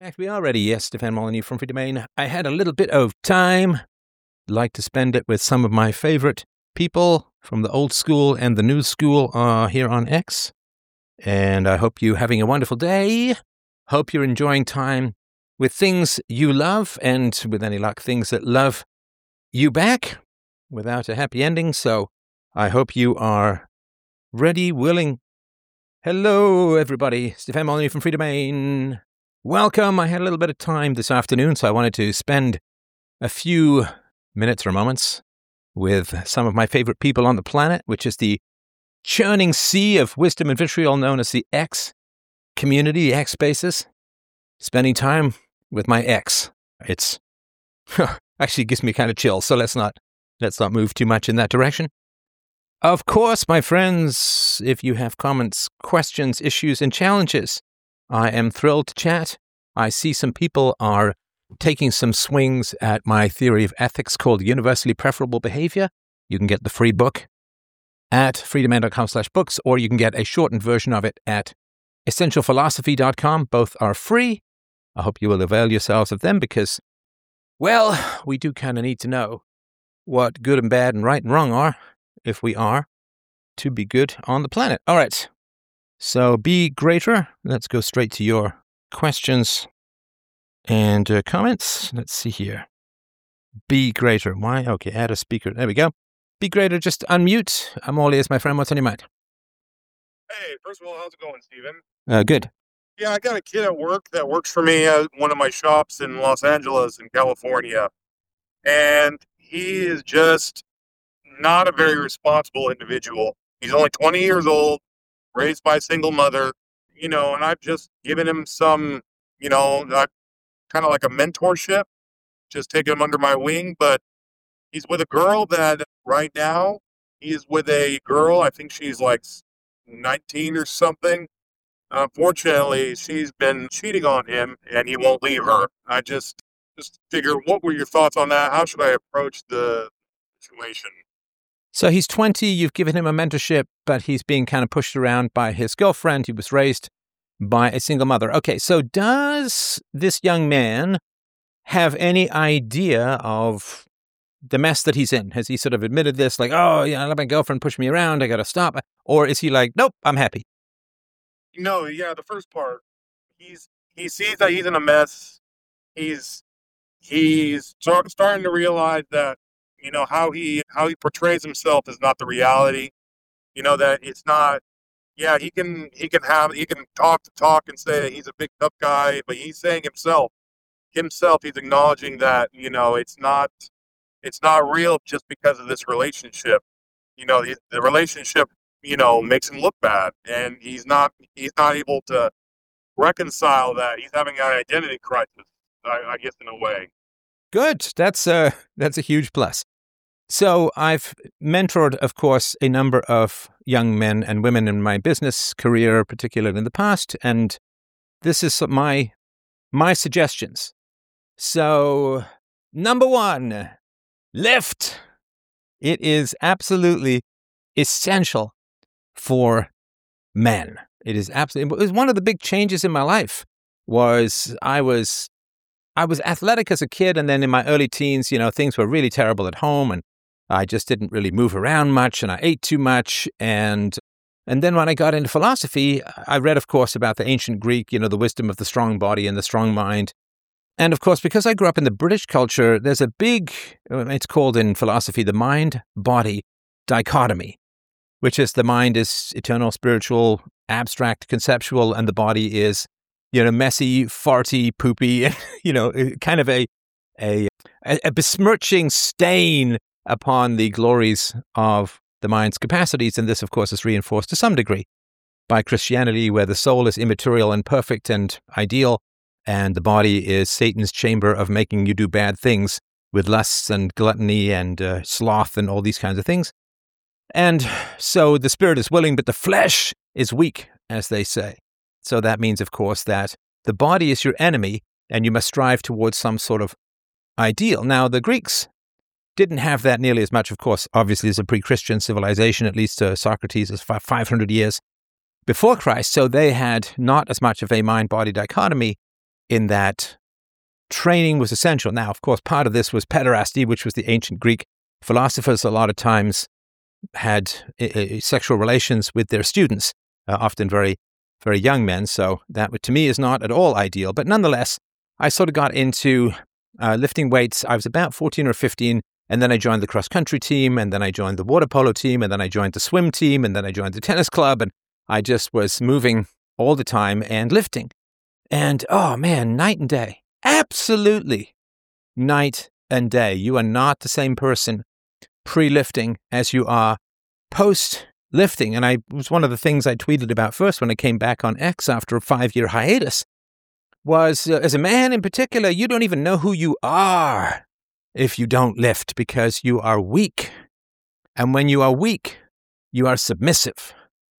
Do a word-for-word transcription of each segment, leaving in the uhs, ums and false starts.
In fact, we are ready. Yes, Stefan Molyneux from Free Domain. I had a little bit of time. Like to spend it with some of my favorite people from the old school and the new school uh, here on X. And I hope you're having a wonderful day. Hope you're enjoying time with things you love and, with any luck, things that love you back without a happy ending. So I hope you are ready, willing. Hello, everybody. Stefan Molyneux from Free Domain. Welcome. I had a little bit of time this afternoon, so I wanted to spend a few minutes or moments with some of my favorite people on the planet, which is the churning sea of wisdom and vitriol known as the X community, the X spaces. Spending time with my ex. It's actually gives me kind of chills, so let's not let's not move too much in that direction. Of course, my friends, if you have comments, questions, issues, and challenges, I am thrilled to chat. I see some people are taking some swings at my theory of ethics called Universally Preferable Behavior. You can get the free book at freedomain.com slash books, or you can get a shortened version of it at essential philosophy dot com. Both are free. I hope you will avail yourselves of them because, well, we do kind of need to know what good and bad and right and wrong are if we are to be good on the planet. All right. So be greater. Let's go straight to your questions and uh, comments. Let's see here. Be greater. Why? Okay, add a speaker. There we go. Be greater. Just unmute. I'm all ears, my friend. What's on your mind? Hey, first of all, how's it going, Steven? Uh, good. Yeah, I got a kid at work that works for me at one of my shops in Los Angeles in California. And he is just not a very responsible individual. He's only twenty years old. Raised by a single mother, you know, and I've just given him some, you know, kind of like a mentorship, just taking him under my wing. But he's with a girl that right now, he is with a girl, I think she's like nineteen or something. Unfortunately, she's been cheating on him and he won't leave her. I just, just figure, what were your thoughts on that? How should I approach the situation? So he's twenty, you've given him a mentorship, but he's being kind of pushed around by his girlfriend. He was raised by a single mother. Okay, so does this young man have any idea of the mess that he's in? Has he sort of admitted this, like, oh, yeah, I let my girlfriend push me around, I got to stop? Or is he like, nope, I'm happy? No, yeah, the first part, he's he sees that he's in a mess. He's he's starting to realize that, you know, how he how he portrays himself is not the reality. You know, that it's not, yeah, he can he can have he can talk to talk and say that he's a big tough guy, but he's saying himself, himself, he's acknowledging that, you know, it's not it's not real just because of this relationship. You know, the, the relationship, you know, makes him look bad, and he's not he's not able to reconcile that. He's having an identity crisis, I, I guess, in a way. Good. That's a, that's a huge plus. So I've mentored, of course, a number of young men and women in my business career, particularly in the past, and this is my my suggestions. So, number one, lift. It is absolutely essential for men. It is absolutely. It was one of the big changes in my life. Was I was I was athletic as a kid, and then in my early teens, you know, things were really terrible at home, and I just didn't really move around much, and I ate too much. And and then when I got into philosophy, I read, of course, about the ancient Greek, you know, the wisdom of the strong body and the strong mind. And of course, because I grew up in the British culture, there's a big, it's called in philosophy, the mind-body dichotomy, which is the mind is eternal, spiritual, abstract, conceptual, and the body is, you know, messy, farty, poopy, you know, kind of a a a besmirching stain upon the glories of the mind's capacities. And this, of course, is reinforced to some degree by Christianity, where the soul is immaterial and perfect and ideal, and the body is Satan's chamber of making you do bad things with lusts and gluttony and uh, sloth and all these kinds of things. And so the spirit is willing, but the flesh is weak, as they say. So that means, of course, that the body is your enemy, and you must strive towards some sort of ideal. Now, the Greeks didn't have that nearly as much, of course, obviously, as a pre-Christian civilization, at least uh, Socrates is five hundred years before Christ. So they had not as much of a mind-body dichotomy in that training was essential. Now, of course, part of this was pederasty, which was the ancient Greek philosophers a lot of times had uh, sexual relations with their students, uh, often very, very young men. So that, to me, is not at all ideal. But nonetheless, I sort of got into uh, lifting weights. I was about fourteen or fifteen, and then I joined the cross-country team, and then I joined the water polo team, and then I joined the swim team, and then I joined the tennis club, and I just was moving all the time and lifting. And, oh man, night and day. Absolutely night and day. You are not the same person pre-lifting as you are post-lifting. And I it was one of the things I tweeted about first when I came back on X after a five-year hiatus was, uh, as a man in particular, you don't even know who you are if you don't lift because you are weak. And when you are weak, you are submissive.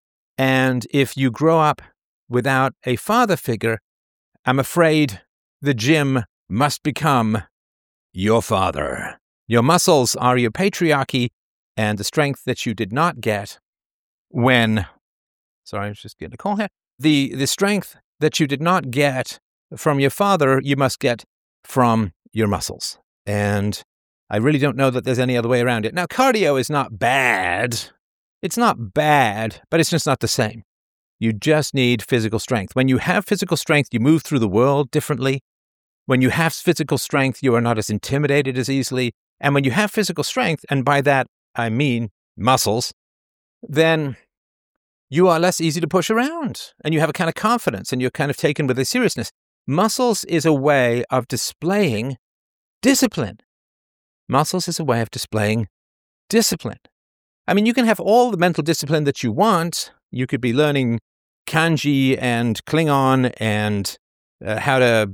And if you grow up without a father figure, I'm afraid the gym must become your father. Your muscles are your patriarchy, and the strength that you did not get when, sorry, I was just getting a call here. The, the strength that you did not get from your father, you must get from your muscles. And I really don't know that there's any other way around it. Now, cardio is not bad. It's not bad, but it's just not the same. You just need physical strength. When you have physical strength, you move through the world differently. When you have physical strength, you are not as intimidated as easily. And when you have physical strength, and by that I mean muscles, then you are less easy to push around. And you have a kind of confidence, and you're kind of taken with a seriousness. Muscles is a way of displaying discipline. Muscles is a way of displaying discipline. I mean, you can have all the mental discipline that you want. You could be learning kanji and Klingon and uh, how to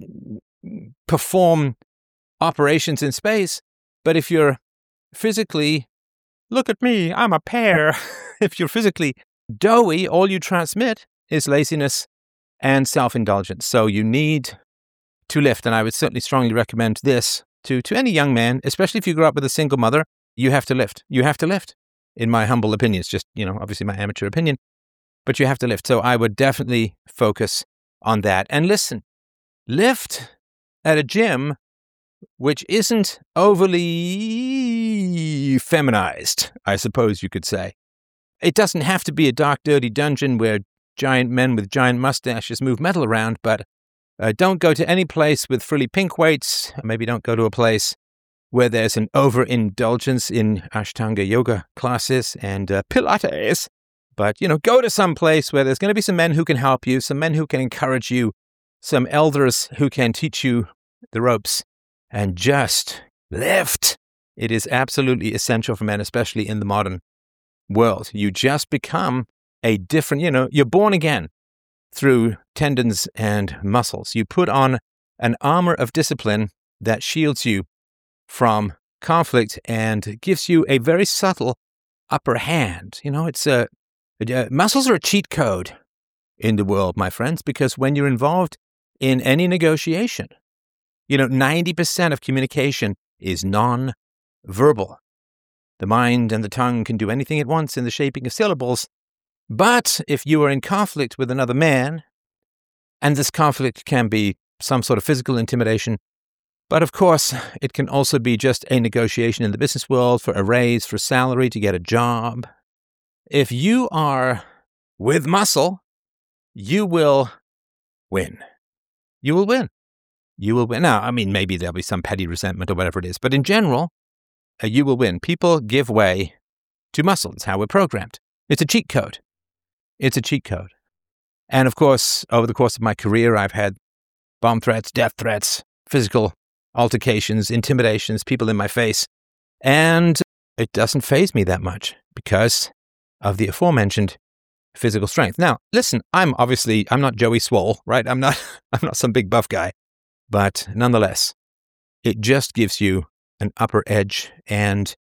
perform operations in space. But if you're physically, look at me, I'm a pear. If you're physically doughy, all you transmit is laziness and self-indulgence. So you need to lift. And I would certainly strongly recommend this to, to any young man, especially if you grew up with a single mother. You have to lift. You have to lift. In my humble opinion, it's just, you know, obviously my amateur opinion, but you have to lift. So I would definitely focus on that. And listen, lift at a gym which isn't overly feminized, I suppose you could say. It doesn't have to be a dark, dirty dungeon where giant men with giant mustaches move metal around, but uh, don't go to any place with frilly pink weights. Maybe don't go to a place where there's an overindulgence in Ashtanga yoga classes and uh, Pilates. But, you know, go to some place where there's going to be some men who can help you, some men who can encourage you, some elders who can teach you the ropes, and just lift. It is absolutely essential for men, especially in the modern world. You just become a different, you know, you're born again through tendons and muscles. You put on an armor of discipline that shields you from conflict and gives you a very subtle upper hand. You know, it's a, uh, muscles are a cheat code in the world, my friends, because when you're involved in any negotiation, you know, ninety percent of communication is non-verbal. The mind and the tongue can do anything at once in the shaping of syllables. But if you are in conflict with another man, and this conflict can be some sort of physical intimidation, but of course, it can also be just a negotiation in the business world for a raise, for salary, to get a job. If you are with muscle, you will win. You will win. You will win. Now, I mean, maybe there'll be some petty resentment or whatever it is, but in general, uh, you will win. People give way to muscle. It's how we're programmed. It's a cheat code. It's a cheat code. And of course, over the course of my career, I've had bomb threats, death threats, physical altercations, intimidations, people in my face. And it doesn't faze me that much because of the aforementioned physical strength. Now, listen, I'm obviously, I'm not Joey Swole, right? I'm not, I'm not some big buff guy. But nonetheless, it just gives you an upper edge. And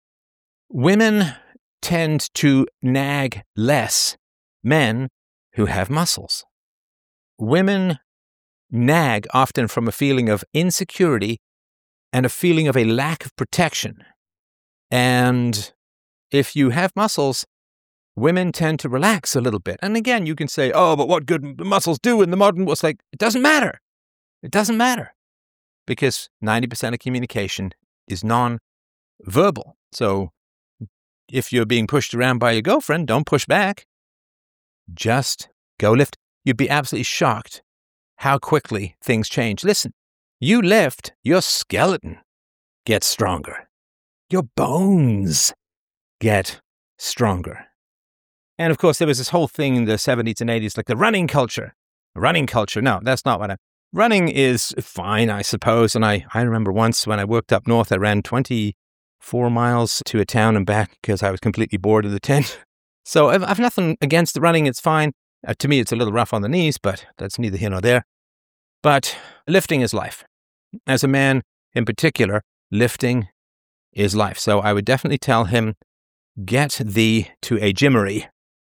women tend to nag less men who have muscles. Women nag often from a feeling of insecurity and a feeling of a lack of protection. And if you have muscles, women tend to relax a little bit. And again, you can say, oh, but what good muscles do in the modern world? It's like, it doesn't matter. It doesn't matter because ninety percent of communication is non-verbal. So if you're being pushed around by your girlfriend, don't push back. Just go lift. You'd be absolutely shocked how quickly things change. Listen, you lift, your skeleton gets stronger. Your bones get stronger. And of course, there was this whole thing in the seventies and eighties, like the running culture. Running culture. No, that's not what I... Running is fine, I suppose. And I, I remember once when I worked up north, I ran twenty-four miles to a town and back because I was completely bored of the tent. So I've, I've nothing against the running. It's fine. Uh, to me, it's a little rough on the knees, but that's neither here nor there. But lifting is life. As a man in particular, lifting is life. So I would definitely tell him, get thee to a gymmery,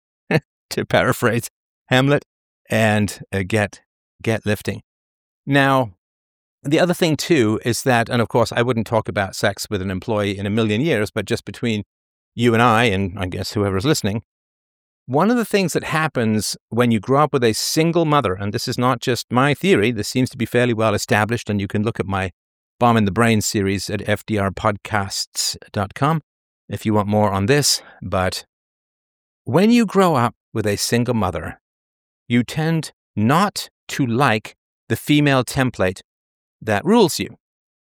to paraphrase Hamlet, and uh, get get lifting. Now, the other thing, too, is that, and of course, I wouldn't talk about sex with an employee in a million years, but just between you and I, and I guess whoever's listening, one of the things that happens when you grow up with a single mother, and this is not just my theory, this seems to be fairly well established, and you can look at my Bomb in the Brain series at f d r podcasts dot com if you want more on this, but when you grow up with a single mother, you tend not to like the female template that rules you.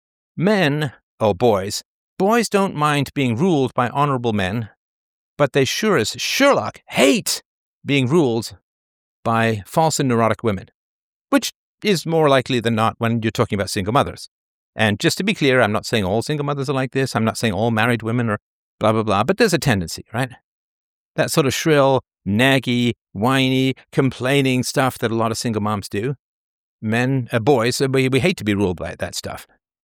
Men, or boys, boys don't mind being ruled by honorable men, but they sure as Sherlock hate being ruled by false and neurotic women, which is more likely than not when you're talking about single mothers. And just to be clear, I'm not saying all single mothers are like this. I'm not saying all married women are blah, blah, blah, but there's a tendency, right? That sort of shrill, naggy, whiny, complaining stuff that a lot of single moms do. Men, uh, boys, we, we hate to be ruled by that stuff.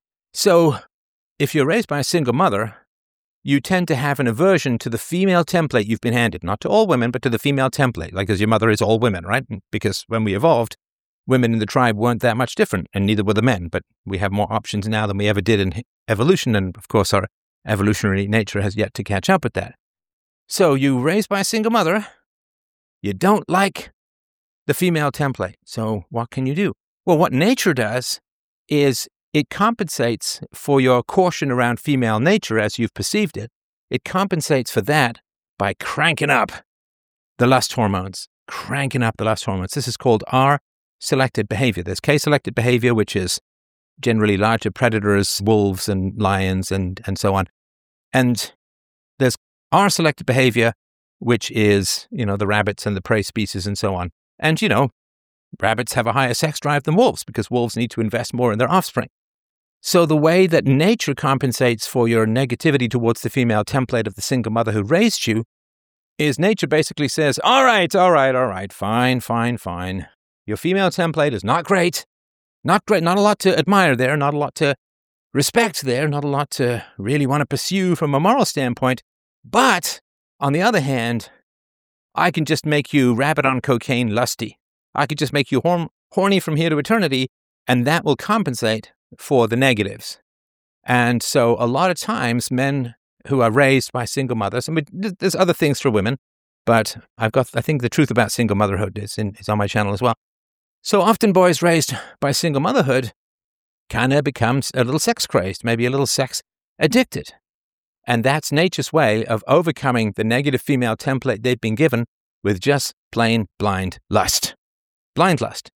So if you're raised by a single mother, you tend to have an aversion to the female template you've been handed. Not to all women, but to the female template, like as your mother is all women, right? Because when we evolved, women in the tribe weren't that much different, and neither were the men. But we have more options now than we ever did in evolution, and of course our evolutionary nature has yet to catch up with that. So you raised by a single mother, you don't like the female template. So what can you do? Well, what nature does is it compensates for your caution around female nature as you've perceived it. It compensates for that by cranking up the lust hormones, cranking up the lust hormones. This is called R-selected behavior. There's K-selected behavior, which is generally larger predators, wolves and lions and, and so on. And there's R-selected behavior, which is, you know, the rabbits and the prey species and so on. And, you know, rabbits have a higher sex drive than wolves because wolves need to invest more in their offspring. So the way that nature compensates for your negativity towards the female template of the single mother who raised you is nature basically says, all right, all right, all right, fine, fine, fine. Your female template is not great. Not great, not a lot to admire there, not a lot to respect there, not a lot to really want to pursue from a moral standpoint. But on the other hand, I can just make you rabbit on cocaine lusty. I could just make you horn- horny from here to eternity, and that will compensate for the negatives. And so a lot of times men who are raised by single mothers, I mean, there's other things for women, but I've got, I think the truth about single motherhood is, in, is on my channel as well. So often boys raised by single motherhood kind of becomes a little sex crazed, maybe a little sex addicted. And that's nature's way of overcoming the negative female template they've been given with just plain blind lust. Blind lust.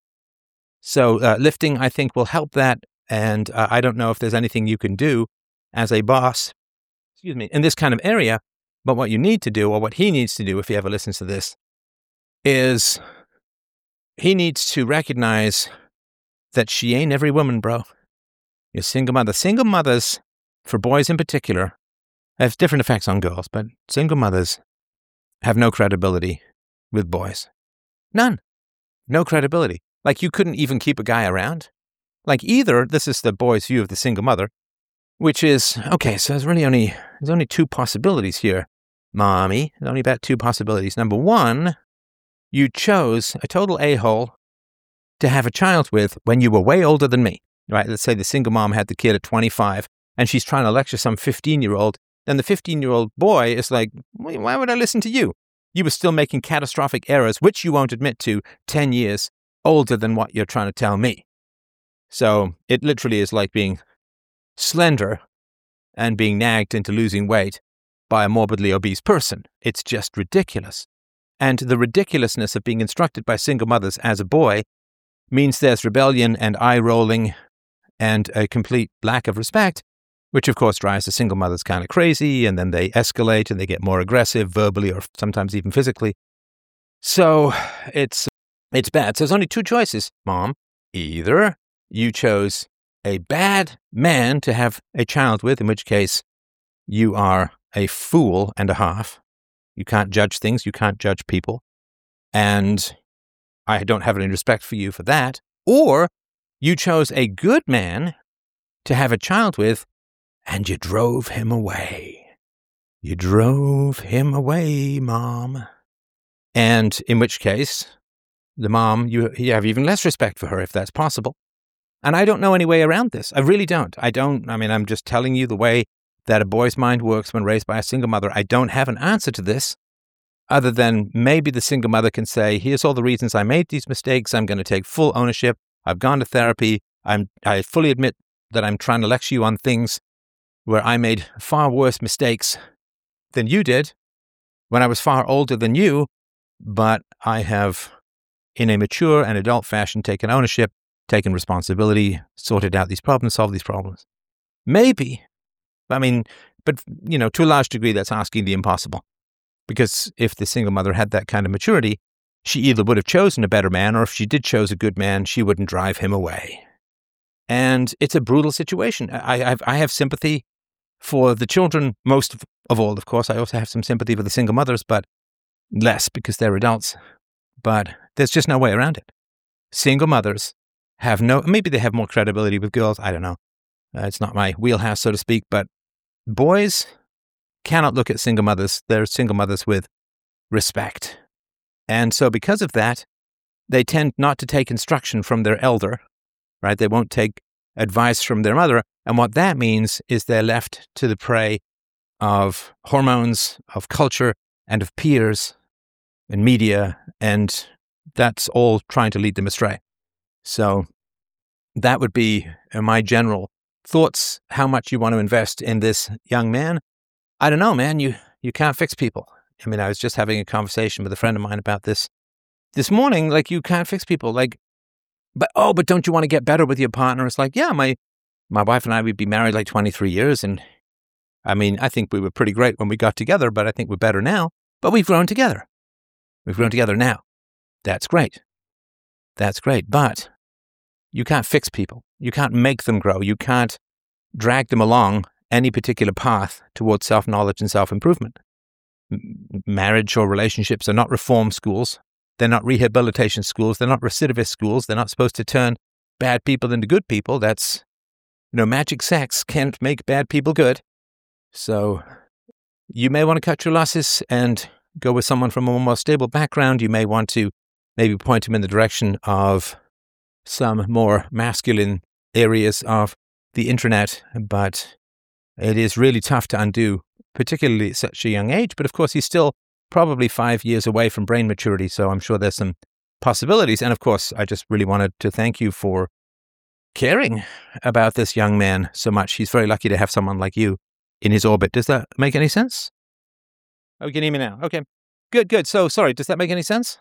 So uh, lifting, I think, will help that. And uh, I don't know if there's anything you can do as a boss, excuse me, in this kind of area. But what you need to do, or what he needs to do if he ever listens to this, is he needs to recognize that she ain't every woman, bro. You're single mother. Single mothers, for boys in particular, have different effects on girls, but single mothers have no credibility with boys. None. No credibility. Like you couldn't even keep a guy around. Like either, this is the boy's view of the single mother, which is, okay, so there's really only, there's only two possibilities here, mommy. There's only about two possibilities. Number one, you chose a total a-hole to have a child with when you were way older than me, right? Let's say the single mom had the kid at twenty-five and she's trying to lecture some fifteen-year-old. Then the fifteen-year-old boy is like, why would I listen to you? You were still making catastrophic errors, which you won't admit to, ten years older than what you're trying to tell me. So it literally is like being slender and being nagged into losing weight by a morbidly obese person. It's just ridiculous. And the ridiculousness of being instructed by single mothers as a boy means there's rebellion and eye-rolling and a complete lack of respect, which of course drives the single mothers kind of crazy, and then they escalate and they get more aggressive verbally or sometimes even physically. So it's it's bad. So there's only two choices, Mom. Either you chose a bad man to have a child with, in which case you are a fool and a half. You can't judge things. You can't judge people. And I don't have any respect for you for that. Or you chose a good man to have a child with, and you drove him away. You drove him away, Mom. And in which case, the mom, you, you have even less respect for her if that's possible. And I don't know any way around this. I really don't. I don't. I mean, I'm just telling you the way that a boy's mind works when raised by a single mother. I don't have an answer to this other than maybe the single mother can say, here's all the reasons I made these mistakes. I'm going to take full ownership. I've gone to therapy. I'm, I fully admit that I'm trying to lecture you on things where I made far worse mistakes than you did when I was far older than you, but I have, in a mature and adult fashion, taken ownership, taken responsibility, sorted out these problems, solved these problems. Maybe. I mean, but, you know, to a large degree, that's asking the impossible. Because if the single mother had that kind of maturity, she either would have chosen a better man, or if she did choose a good man, she wouldn't drive him away. And it's a brutal situation. I, I've, I have sympathy for the children, most of, of all, of course. I also have some sympathy for the single mothers, but less because they're adults. But there's just no way around it. Single mothers have no, maybe they have more credibility with girls. I don't know. Uh, it's not my wheelhouse, so to speak. But boys cannot look at single mothers. They're single mothers with respect. And so because of that, they tend not to take instruction from their elder, right? They won't take advice from their mother. And what that means is they're left to the prey of hormones, of culture, and of peers and media, and that's all trying to lead them astray. So that would be my general thoughts, how much you want to invest in this young man. I don't know, man. You, you can't fix people. I mean, I was just having a conversation with a friend of mine about this this morning. Like, you can't fix people. Like, but, oh, but don't you want to get better with your partner? It's like, yeah, my, my wife and I, we'd be married like twenty-three years. And I mean, I think we were pretty great when we got together, but I think we're better now. But we've grown together. We've grown together now. That's great. That's great. But you can't fix people. You can't make them grow. You can't drag them along any particular path towards self-knowledge and self-improvement. M- marriage or relationships are not reform schools. They're not rehabilitation schools. They're not recidivist schools. They're not supposed to turn bad people into good people. That's, you know, magic sex can't make bad people good. So you may want to cut your losses and go with someone from a more stable background. You may want to maybe point him in the direction of some more masculine areas of the internet, but it is really tough to undo, particularly at such a young age. But of course, he's still probably five years away from brain maturity, so I'm sure there's some possibilities. And of course, I just really wanted to thank you for caring about this young man so much. He's very lucky to have someone like you in his orbit. Does that make any sense? Oh, you can hear me now. Okay. Good, good. So, sorry, does that make any sense?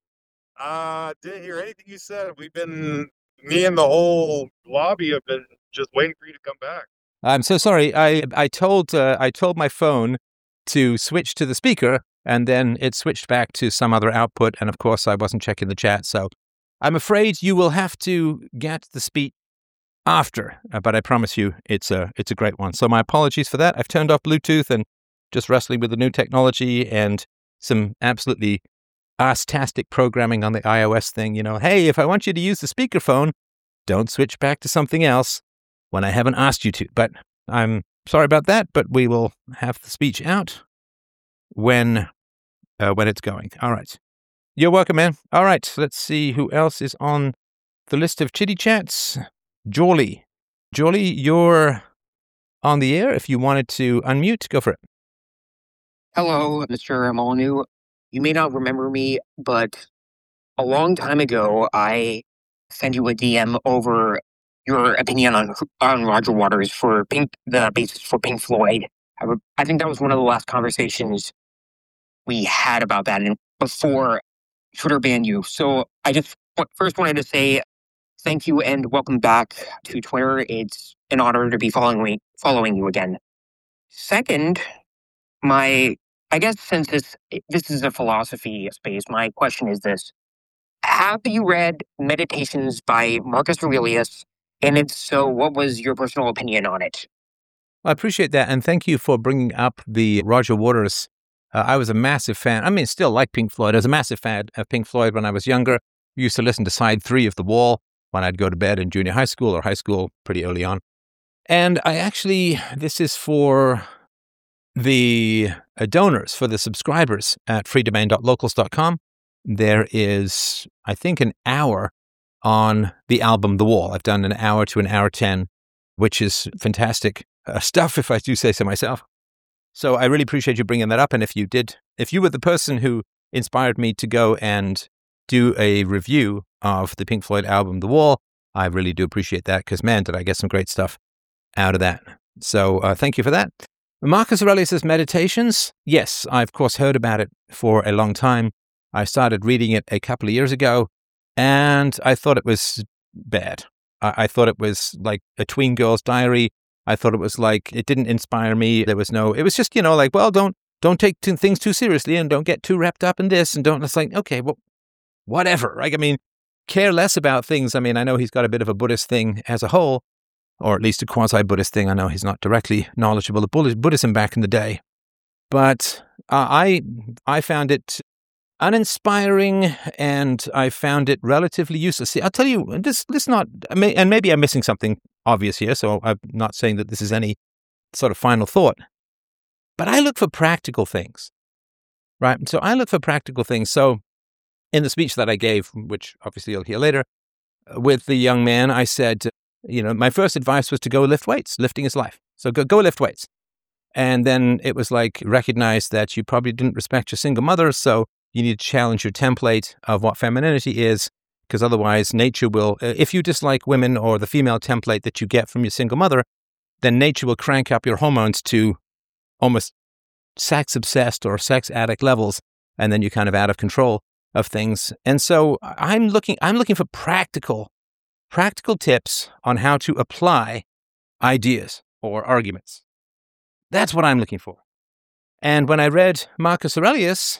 Uh, didn't hear anything you said. We've been, me and the whole lobby have been just waiting for you to come back. I'm so sorry. I I told uh, I told my phone to switch to the speaker, and then it switched back to some other output. And of course, I wasn't checking the chat. So I'm afraid you will have to get the speech after. Uh, but I promise you, it's a it's a great one. So my apologies for that. I've turned off Bluetooth and just wrestling with the new technology and some absolutely ass-tastic programming on the iOS thing. You know, hey, if I want you to use the speakerphone, don't switch back to something else when I haven't asked you to. But I'm sorry about that, but we will have the speech out when uh, when it's going. All right. You're welcome, man. All right. Let's see who else is on the list of chitty chats. Jolly. Jolly, you're on the air. If you wanted to unmute, go for it. Hello, Mister Molyneux. You may not remember me, but a long time ago, I sent you a D M over your opinion on on Roger Waters for Pink, the basis for Pink Floyd. I, would, I think that was one of the last conversations we had about that, and before Twitter banned you. So I just first wanted to say thank you and welcome back to Twitter. It's an honor to be following following you again. Second, my I guess since this this is a philosophy space, my question is this: have you read Meditations by Marcus Aurelius? And if so, what was your personal opinion on it? I appreciate that, and thank you for bringing up the Roger Waters. Uh, I was a massive fan. I mean, still like Pink Floyd. I was a massive fan of Pink Floyd when I was younger. I used to listen to side three of The Wall when I'd go to bed in junior high school or high school pretty early on. And I actually, this is for the uh, donors, for the subscribers at free domain dot locals dot com. There is, I think, an hour on the album The Wall. I've done an hour to an hour ten, which is fantastic uh, stuff, if I do say so myself. So I really appreciate you bringing that up. And if you did, if you were the person who inspired me to go and do a review of the Pink Floyd album The Wall, I really do appreciate that, because, man, did I get some great stuff out of that. So uh, thank you for that. Marcus Aurelius' Meditations, yes, I, of course, heard about it for a long time. I started reading it a couple of years ago, and I thought it was bad. I, I thought it was like a tween girl's diary. I thought it was like, it didn't inspire me. There was no, it was just, you know, like, well, don't don't take two things too seriously and don't get too wrapped up in this and don't, it's like, okay, well, whatever. Like, I mean, care less about things. I mean, I know he's got a bit of a Buddhist thing as a whole, or at least a quasi-Buddhist thing. I know he's not directly knowledgeable of Buddhism back in the day. But uh, I I found it uninspiring, and I found it relatively useless. See, I'll tell you, this, this not, and maybe I'm missing something obvious here, so I'm not saying that this is any sort of final thought, but I look for practical things, right? So I look for practical things. So in the speech that I gave, which obviously you'll hear later, with the young man, I said, you know, my first advice was to go lift weights. Lifting is life. So go, go lift weights. And then it was like, recognize that you probably didn't respect your single mother, so you need to challenge your template of what femininity is, because otherwise nature will, if you dislike women or the female template that you get from your single mother, then nature will crank up your hormones to almost sex-obsessed or sex addict levels, and then you're kind of out of control of things. And so I'm looking, I'm looking for practical, practical tips on how to apply ideas or arguments. That's what I'm looking for. And when I read Marcus Aurelius,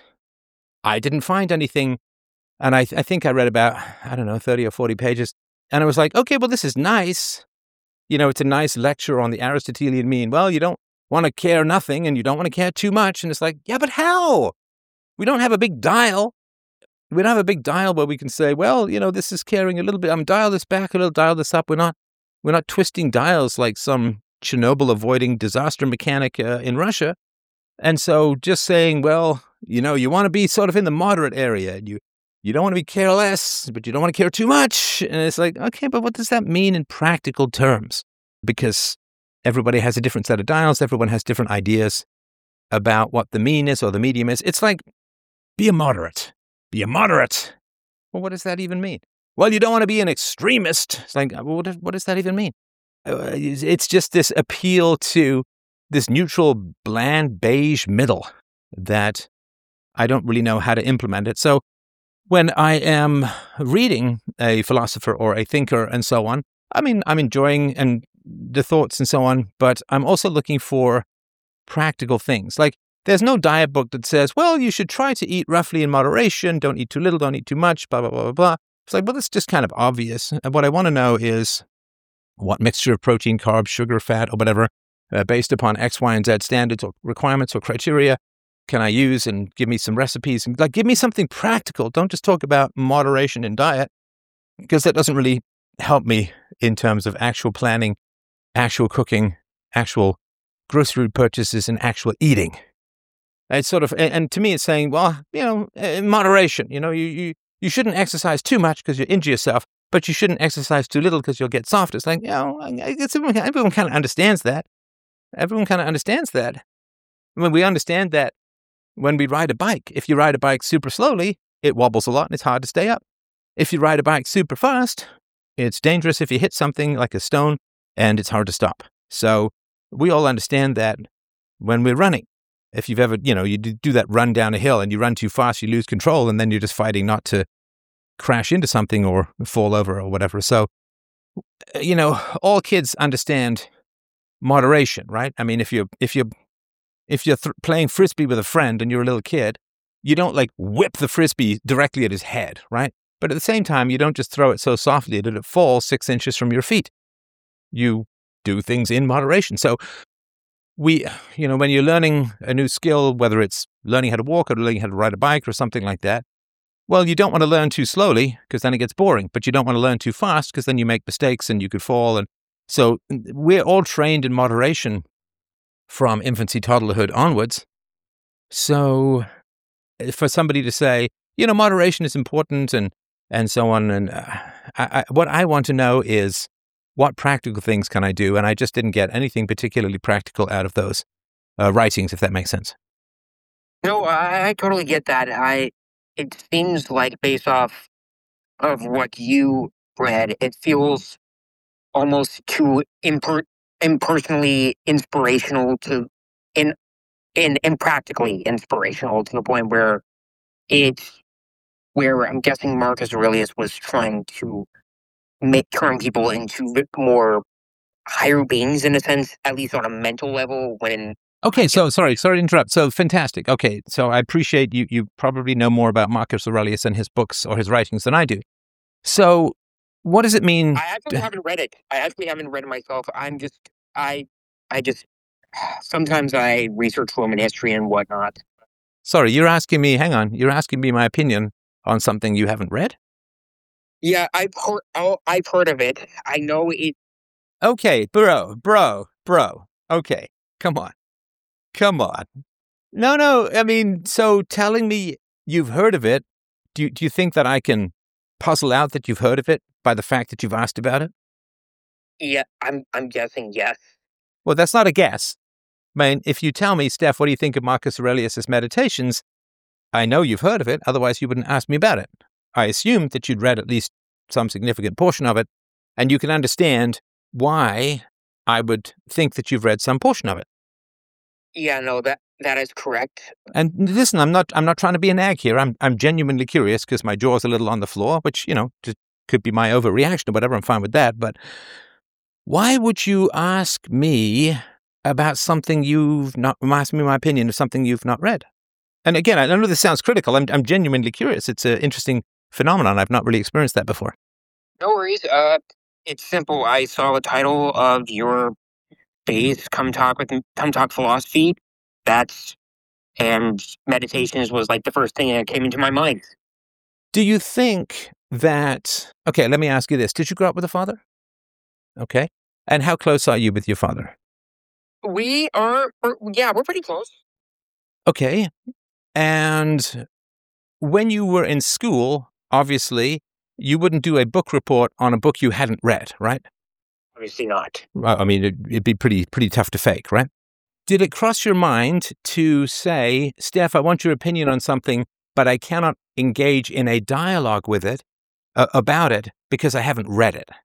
I didn't find anything. And I, th- I think I read about, I don't know, thirty or forty pages. And I was like, okay, well, this is nice. You know, it's a nice lecture on the Aristotelian mean. Well, you don't want to care nothing and you don't want to care too much. And it's like, yeah, but how? We don't have a big dial. We don't have a big dial where we can say, well, you know, this is caring a little bit. I'm dial this back a little, dial this up. We're not, we're not twisting dials like some Chernobyl avoiding disaster mechanic uh, in Russia. And so just saying, well, you know, you want to be sort of in the moderate area. You you don't want to be careless, but you don't want to care too much. And it's like, okay, but what does that mean in practical terms? Because everybody has a different set of dials. Everyone has different ideas about what the mean is or the medium is. It's like, be a moderate. Be a moderate. Well, what does that even mean? Well, you don't want to be an extremist. It's like, well, what, what does that even mean? Uh, it's just this appeal to this neutral, bland, beige middle that I don't really know how to implement it. So when I am reading a philosopher or a thinker and so on, I mean, I'm enjoying and the thoughts and so on, but I'm also looking for practical things. Like, there's no diet book that says, well, you should try to eat roughly in moderation. Don't eat too little. Don't eat too much, blah, blah, blah, blah, blah. It's like, well, that's just kind of obvious. And what I want to know is what mixture of protein, carbs, sugar, fat, or whatever, uh, based upon X, Y, and Z standards or requirements or criteria, can I use, and give me some recipes, and like, give me something practical. Don't just talk about moderation in diet, because that doesn't really help me in terms of actual planning, actual cooking, actual grocery purchases, and actual eating. It's sort of, and, and to me, it's saying, well, you know, in moderation. You know, you you, you shouldn't exercise too much because you injure yourself, but you shouldn't exercise too little because you'll get soft. It's like, you know, I guess everyone, everyone kind of understands that. Everyone kind of understands that. I mean, we understand that when we ride a bike. If you ride a bike super slowly, it wobbles a lot and it's hard to stay up. If you ride a bike super fast, It's dangerous if you hit something like a stone, and it's hard to stop. So we all understand that when we're running. If you've ever, you know, you do that run down a hill and you run too fast, you lose control, and then you're just fighting not to crash into something or fall over or whatever. So, you know, all kids understand moderation, right? I mean, if you're if you're if you're th- playing frisbee with a friend and you're a little kid, you don't like whip the frisbee directly at his head, right? But at the same time, you don't just throw it so softly that it falls six inches from your feet. You do things in moderation. So we, you know, when you're learning a new skill, whether it's learning how to walk or learning how to ride a bike or something like that, well, you don't want to learn too slowly because then it gets boring, but you don't want to learn too fast because then you make mistakes and you could fall. And so we're all trained in moderation from infancy, toddlerhood onwards. So for somebody to say, you know, moderation is important and, and so on, and uh, I, I, what I want to know is what practical things can I do? And I just didn't get anything particularly practical out of those uh, writings, if that makes sense. No, I, I totally get that. I it seems like based off of what you read, it feels almost too imper- impersonally inspirational to in in impractically inspirational to the point where it's where I'm guessing Marcus Aurelius was trying to make turn people into more higher beings in a sense, at least on a mental level. When Okay, so sorry, sorry to interrupt. So fantastic. Okay, so I appreciate you. You probably know more about Marcus Aurelius and his books or his writings than I do. So, what does it mean? I actually haven't read it. I actually haven't read it myself. I'm just, I, I just, sometimes I research Roman history and whatnot. Sorry, you're asking me. Hang on, you're asking me my opinion on something you haven't read? Yeah, I've heard. Oh, I've heard of it. I know it. Okay, bro, bro, bro. Okay, come on. Come on. No, no, I mean, so telling me you've heard of it, do you, do you think that I can puzzle out that you've heard of it by the fact that you've asked about it? Yeah, I'm. I'm guessing yes. Well, that's not a guess. I mean, if you tell me, Steph, what do you think of Marcus Aurelius' Meditations? I know you've heard of it, otherwise you wouldn't ask me about it. I assumed that you'd read at least some significant portion of it, and you can understand why I would think that you've read some portion of it. Yeah, no, that that is correct. And listen, I'm not I'm not trying to be a nag here. I'm I'm genuinely curious because my jaw's a little on the floor, which, you know, just could be my overreaction or whatever. I'm fine with that. But why would you ask me about something you've not ask me my opinion of something you've not read? And again, I know this sounds critical. I'm I'm genuinely curious. It's an interesting phenomenon. I've not really experienced that before. No worries. Uh, it's simple. I saw the title of your base, "Come Talk with Come Talk Philosophy." That's and meditations was like the first thing that came into my mind. Do you think that? Okay, let me ask you this: did you grow up with a father? Okay, and how close are you with your father? We are, we're, yeah, we're pretty close. Okay, and when you were in school, obviously, you wouldn't do a book report on a book you hadn't read, right? Obviously not. I mean, it'd, it'd be pretty pretty tough to fake, right? Did it cross your mind to say, Steph, I want your opinion on something, but I cannot engage in a dialogue with it, uh, about it, because I haven't read it?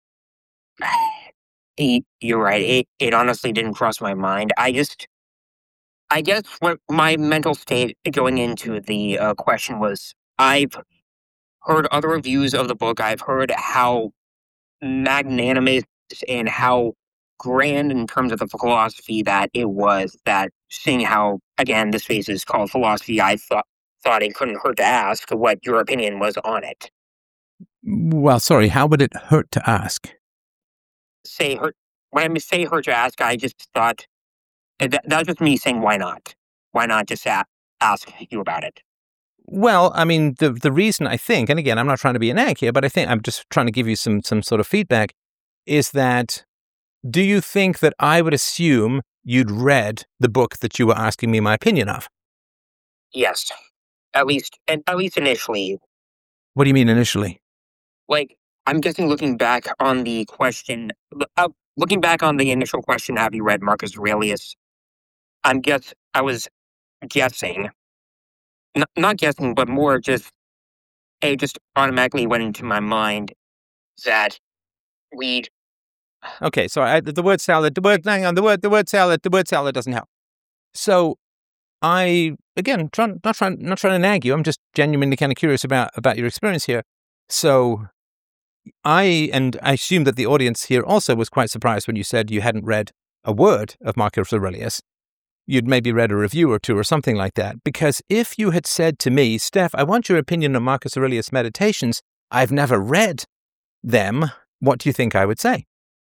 It, you're right. It, it honestly didn't cross my mind. I just, I guess what my mental state going into the uh, question was, I've heard other reviews of the book. I've heard how magnanimous and how grand in terms of the philosophy that it was, that seeing how, again, this space is called philosophy, I thought thought it couldn't hurt to ask what your opinion was on it. Well, sorry, how would it hurt to ask? Say hurt, when I say hurt to ask, I just thought, that, that was just me saying, why not? Why not just a- ask you about it? Well, I mean, the the reason I think, and again, I'm not trying to be an egg here, but I think I'm just trying to give you some some sort of feedback, is that do you think that I would assume you'd read the book that you were asking me my opinion of? Yes, at least at, at least initially. What do you mean initially? Like, I'm guessing looking back on the question, uh, looking back on the initial question, have you read Marcus Aurelius? I'm guess I was guessing. N- not guessing, but more just, it just automatically went into my mind that we'd Okay, so I, the word salad, the word, hang on, the word, the word salad, the word salad doesn't help. So I, again, try, not trying, not trying to nag you. I'm just genuinely kind of curious about, about your experience here. So I, and I assume that the audience here also was quite surprised when you said you hadn't read a word of Marcus Aurelius. You'd maybe read a review or two or something like that. Because if you had said to me, Steph, I want your opinion on Marcus Aurelius' Meditations, I've never read them, what do you think I would say?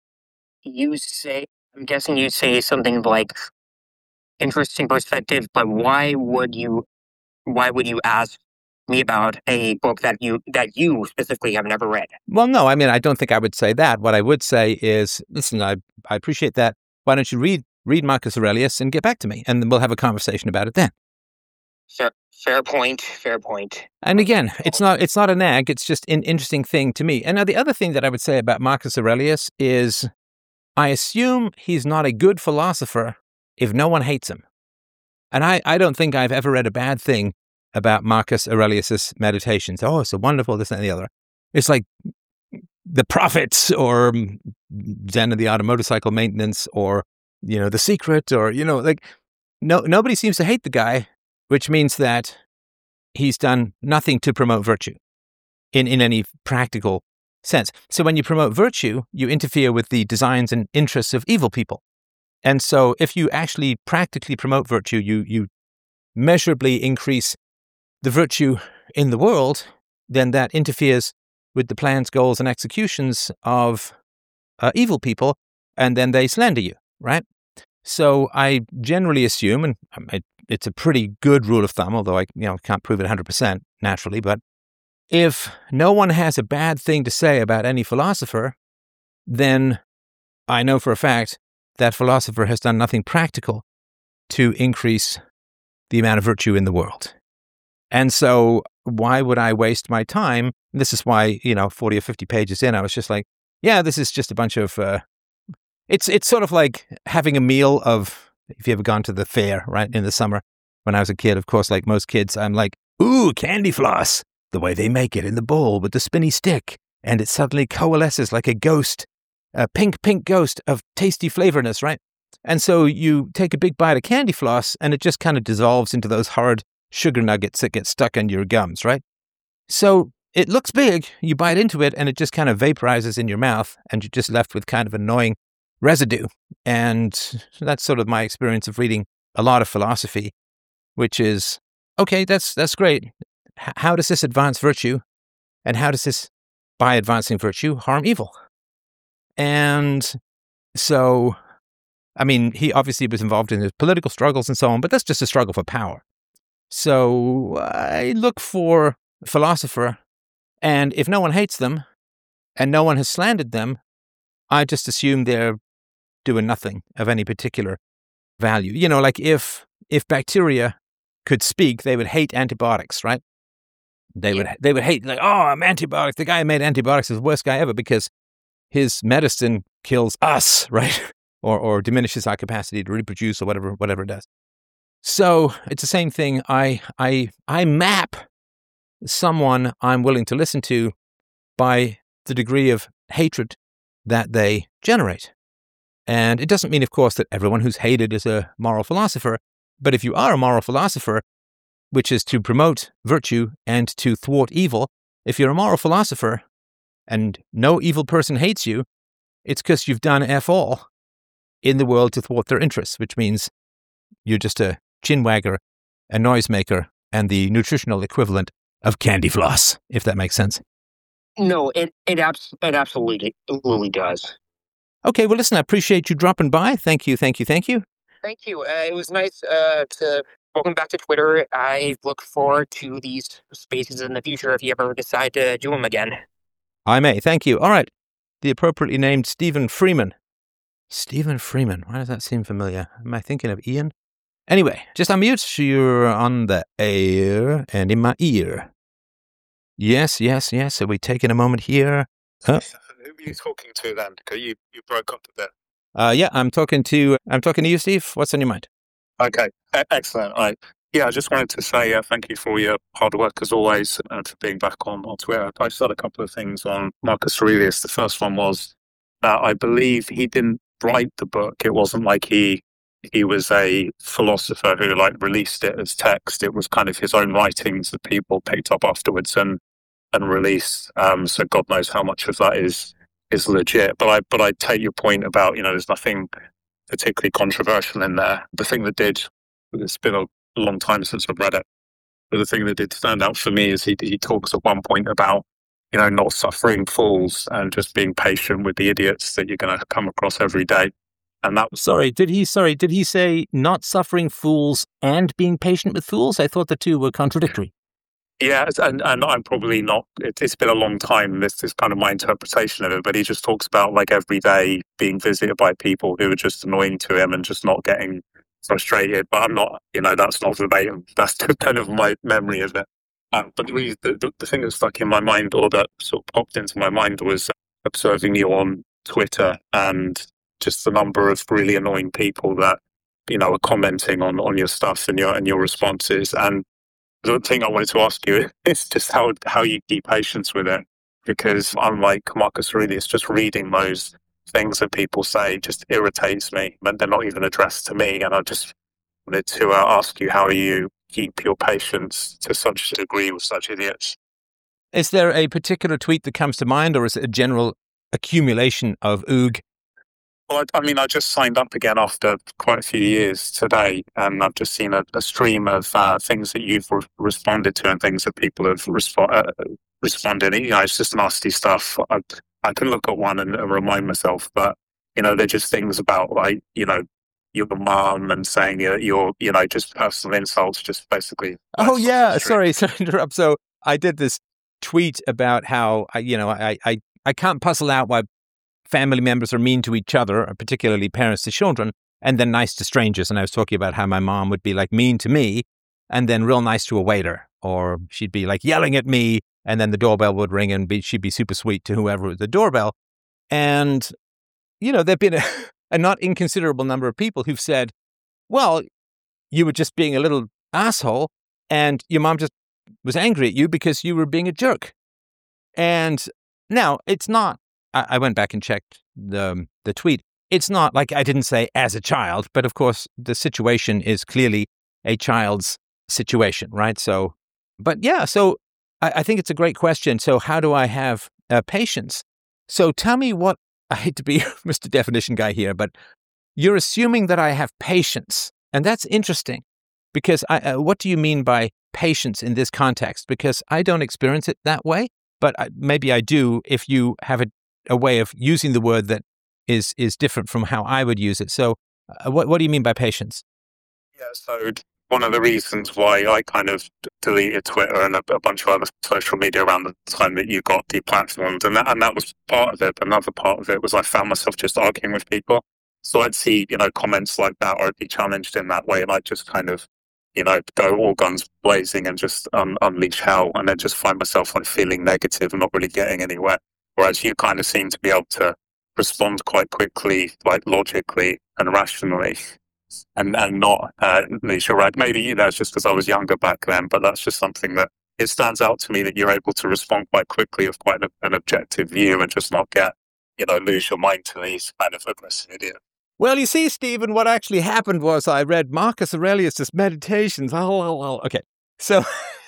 You say, I'm guessing you'd say something like interesting perspective, but why would you, why would you ask me about a book that you, that you specifically have never read? Well, no, I mean, I don't think I would say that. What I would say is, listen, I, I appreciate that. Why don't you read, read Marcus Aurelius and get back to me, and then we'll have a conversation about it then. Fair, fair point, fair point. And again, it's not, it's not a nag. It's just an interesting thing to me. And now the other thing that I would say about Marcus Aurelius is, I assume he's not a good philosopher if no one hates him. And I, I don't think I've ever read a bad thing about Marcus Aurelius's Meditations. Oh, it's so wonderful, this and the other. It's like The Prophets or Zen of the Art of Motorcycle Maintenance or, you know, The Secret or, you know, like no nobody seems to hate the guy, which means that he's done nothing to promote virtue in, in any practical sense. So when you promote virtue, you interfere with the designs and interests of evil people. And so if you actually practically promote virtue, you you measurably increase the virtue in the world, then that interferes with the plans, goals, and executions of uh, evil people, and then they slander you, right? So I generally assume, and I, it's a pretty good rule of thumb, although I you know can't prove it one hundred percent naturally, but if no one has a bad thing to say about any philosopher, then I know for a fact that philosopher has done nothing practical to increase the amount of virtue in the world. And so why would I waste my time? This is why, you know, forty or fifty pages in, I was just like, yeah, this is just a bunch of, uh, it's it's sort of like having a meal of, if you ever gone to the fair, right, in the summer, when I was a kid, of course, like most kids, I'm like, ooh, candy floss. The way they make it in the bowl with the spinny stick, and it suddenly coalesces like a ghost, a pink, pink ghost of tasty flavorness, right? And so you take a big bite of candy floss, and it just kind of dissolves into those hard sugar nuggets that get stuck in your gums, right? So it looks big, you bite into it, and it just kind of vaporizes in your mouth, and you're just left with kind of annoying residue. And that's sort of my experience of reading a lot of philosophy, which is, okay, that's that's great. How does this advance virtue? And how does this, by advancing virtue, harm evil? And so, I mean, he obviously was involved in his political struggles and so on, but that's just a struggle for power. So I look for a philosopher, and if no one hates them, and no one has slandered them, I just assume they're doing nothing of any particular value. You know, like if if bacteria could speak, they would hate antibiotics, right? They would they would hate, like, oh, I'm antibiotics. The guy who made antibiotics is the worst guy ever because his medicine kills us, right? or or diminishes our capacity to reproduce or whatever whatever it does. So it's the same thing. I I I map someone I'm willing to listen to by the degree of hatred that they generate. And it doesn't mean, of course, that everyone who's hated is a moral philosopher. But if you are a moral philosopher, which is to promote virtue and to thwart evil, if you're a moral philosopher and no evil person hates you, it's because you've done F all in the world to thwart their interests, which means you're just a chin-wagger, a noisemaker, and the nutritional equivalent of candy floss, if that makes sense. No, it it, abs- it absolutely, absolutely does. Okay, well, listen, I appreciate you dropping by. Thank you, thank you, thank you. Thank you. Uh, it was nice uh, to welcome back to Twitter. I look forward to these spaces in the future if you ever decide to do them again. I may. Thank you. All right. The appropriately named Stephen Freeman. Stephen Freeman. Why does that seem familiar? Am I thinking of Ian? Anyway, just unmute. You're on the air and in my ear. Yes, yes, yes. Are we taking a moment here? Uh, Who are you talking to then? Because you, you broke up a bit. Uh, yeah, I'm talking to I'm talking to you, Steve. What's on your mind? Okay, e- excellent. Right. Yeah, I just wanted to say uh, thank you for all your hard work as always and for being back on, on Twitter. I just had a couple of things on Marcus Aurelius. The first one was that I believe he didn't write the book. It wasn't like he he was a philosopher who like released it as text. It was kind of his own writings that people picked up afterwards and and released. Um, so God knows how much of that is is legit. But I but I take your point about, you know, there's nothing particularly controversial in there. The thing that did, it's been a long time since I've read it, but the thing that did stand out for me is he he talks at one point about, you know, not suffering fools and just being patient with the idiots that you're going to come across every day. And that was Sorry, did he? Sorry, did he say not suffering fools and being patient with fools? I thought the two were contradictory. yeah, and and I'm probably not. It, it's been a long time. This is kind of my interpretation of it, but he just talks about like every day being visited by people who are just annoying to him and just not getting frustrated. But I'm not, you know, that's not verbatim. That's kind of my memory of it. Um, but the, reason, the, the thing that stuck in my mind, or that sort of popped into my mind, was observing you on Twitter and just the number of really annoying people that, you know, are commenting on, on your stuff and your and your responses. And the thing I wanted to ask you is just how how you keep patience with it, because unlike Marcus Aurelius, just reading those things that people say just irritates me, but they're not even addressed to me. And I just wanted to uh, ask you, how you keep your patience to such a degree with such idiots? Is there a particular tweet that comes to mind, or is it a general accumulation of oog? Well, I, I mean, I just signed up again after quite a few years today, and I've just seen a, a stream of uh, things that you've re- responded to and things that people have respo- uh, responded. You know, it's just nasty stuff. I, I can look at one and, and remind myself, but, you know, they're just things about, like, you know, your mum and saying you're, you're, you know, just personal insults, just basically. Oh, yeah. Sorry, sorry to interrupt. So I did this tweet about how, I, you know, I, I, I can't puzzle out why family members are mean to each other, or particularly parents to children, and then nice to strangers. And I was talking about how my mom would be like mean to me and then real nice to a waiter, or she'd be like yelling at me, and then the doorbell would ring and be, she'd be super sweet to whoever was the doorbell. And, you know, there've been a, a not inconsiderable number of people who've said, well, you were just being a little asshole and your mom just was angry at you because you were being a jerk. And now it's not, I, I went back and checked the, the tweet. It's not like I didn't say as a child, but of course the situation is clearly a child's situation, right? So, but yeah, so I, I think it's a great question. So how do I have uh, patience? So tell me what, I hate to be Mister Definition guy here, but you're assuming that I have patience. And that's interesting, because I, uh, what do you mean by patience in this context? Because I don't experience it that way, but I, maybe I do if you have a, a way of using the word that is is different from how I would use it. So uh, what what do you mean by patience? Yeah, so one of the reasons why I kind of deleted Twitter and a, a bunch of other social media around the time that you got deplatformed, and that, and that was part of it. Another part of it was I found myself just arguing with people. So I'd see, you know, comments like that, or I'd be challenged in that way, and I'd just kind of, you know, go all guns blazing and just um, unleash hell, and then just find myself like feeling negative and not really getting anywhere. Whereas you kind of seem to be able to respond quite quickly, like logically and rationally, and and not uh, unleash your rag. Maybe, you know, it's just because I was younger back then, but that's just something that it stands out to me, that you're able to respond quite quickly with quite a, an objective view and just not get, you know, lose your mind to these kind of aggressive idiots. Well, you see, Stephen, what actually happened was I read Marcus Aurelius' Meditations. Oh, oh, oh. Okay. So,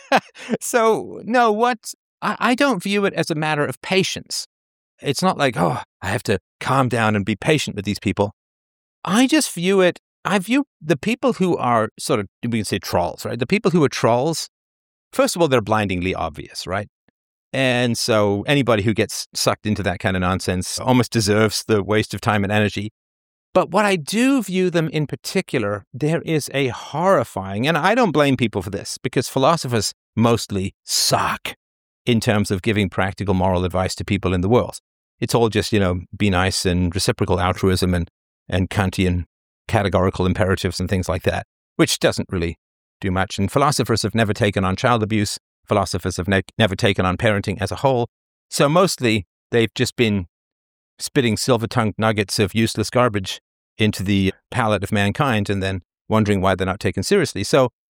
so no, what, I, I don't view it as a matter of patience. It's not like, oh, I have to calm down and be patient with these people. I just view it, I view the people who are sort of, we can say trolls, right? The people who are trolls, first of all, they're blindingly obvious, right? And so anybody who gets sucked into that kind of nonsense almost deserves the waste of time and energy. But what I do view them in particular, there is a horrifying, and I don't blame people for this, because philosophers mostly suck in terms of giving practical moral advice to people in the world. It's all just, you know, be nice and reciprocal altruism and, and Kantian categorical imperatives and things like that, which doesn't really do much. And philosophers have never taken on child abuse. Philosophers have ne- never taken on parenting as a whole. So mostly they've just been spitting silver-tongued nuggets of useless garbage into the palate of mankind and then wondering why they're not taken seriously. So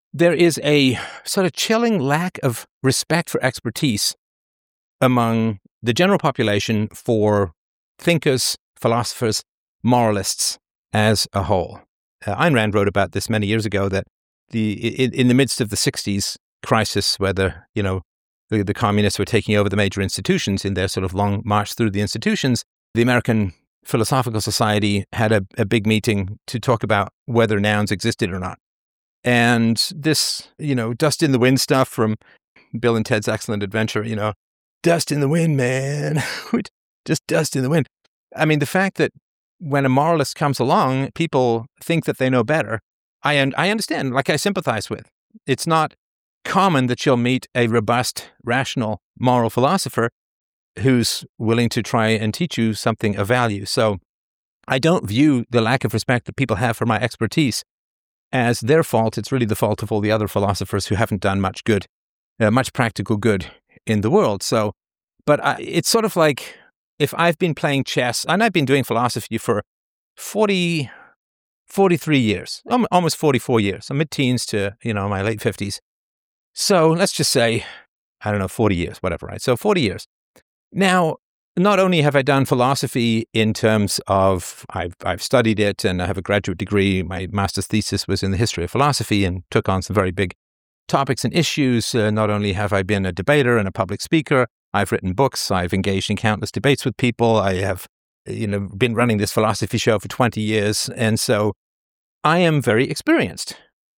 there is a sort of chilling lack of respect for expertise among the general population for thinkers, philosophers, moralists as a whole. Uh, Ayn Rand wrote about this many years ago, that the in, in the midst of the sixties crisis, where the, you know, the, the communists were taking over the major institutions in their sort of long march through the institutions, the American Philosophical Society had a, a big meeting to talk about whether nouns existed or not. And this, you know, dust in the wind stuff from Bill and Ted's Excellent Adventure, you know, dust in the wind, man. Just dust in the wind. I mean, the fact that when a moralist comes along, people think that they know better, I un- I understand, like I sympathize with. It's not common that you'll meet a robust, rational, moral philosopher who's willing to try and teach you something of value. So I don't view the lack of respect that people have for my expertise as their fault. It's really the fault of all the other philosophers who haven't done much good, uh, much practical good in the world. So, but I, it's sort of like if I've been playing chess, and I've been doing philosophy for forty, forty-three years, almost forty-four years. I'm mid-teens to, you know, my late fifties. So let's just say, I don't know, forty years, whatever, right? So forty years. Now, not only have I done philosophy in terms of I've, I've studied it and I have a graduate degree, my master's thesis was in the history of philosophy and took on some very big topics and issues. Uh, not only have I been a debater and a public speaker, I've written books, I've engaged in countless debates with people, I have, you know, been running this philosophy show for twenty years, and so I am very experienced.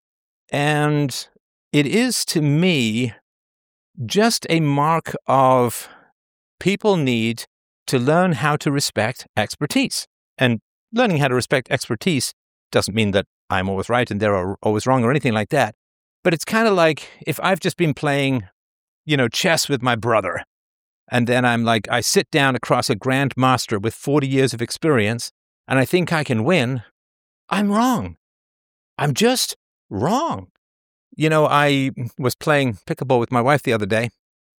And it is, to me, just a mark of people need to learn how to respect expertise. And learning how to respect expertise doesn't mean that I'm always right and they're always wrong or anything like that. But it's kind of like if I've just been playing, you know, chess with my brother, and then I'm like, I sit down across a grandmaster with forty years of experience, and I think I can win, I'm wrong. I'm just wrong. You know, I was playing pickleball with my wife the other day,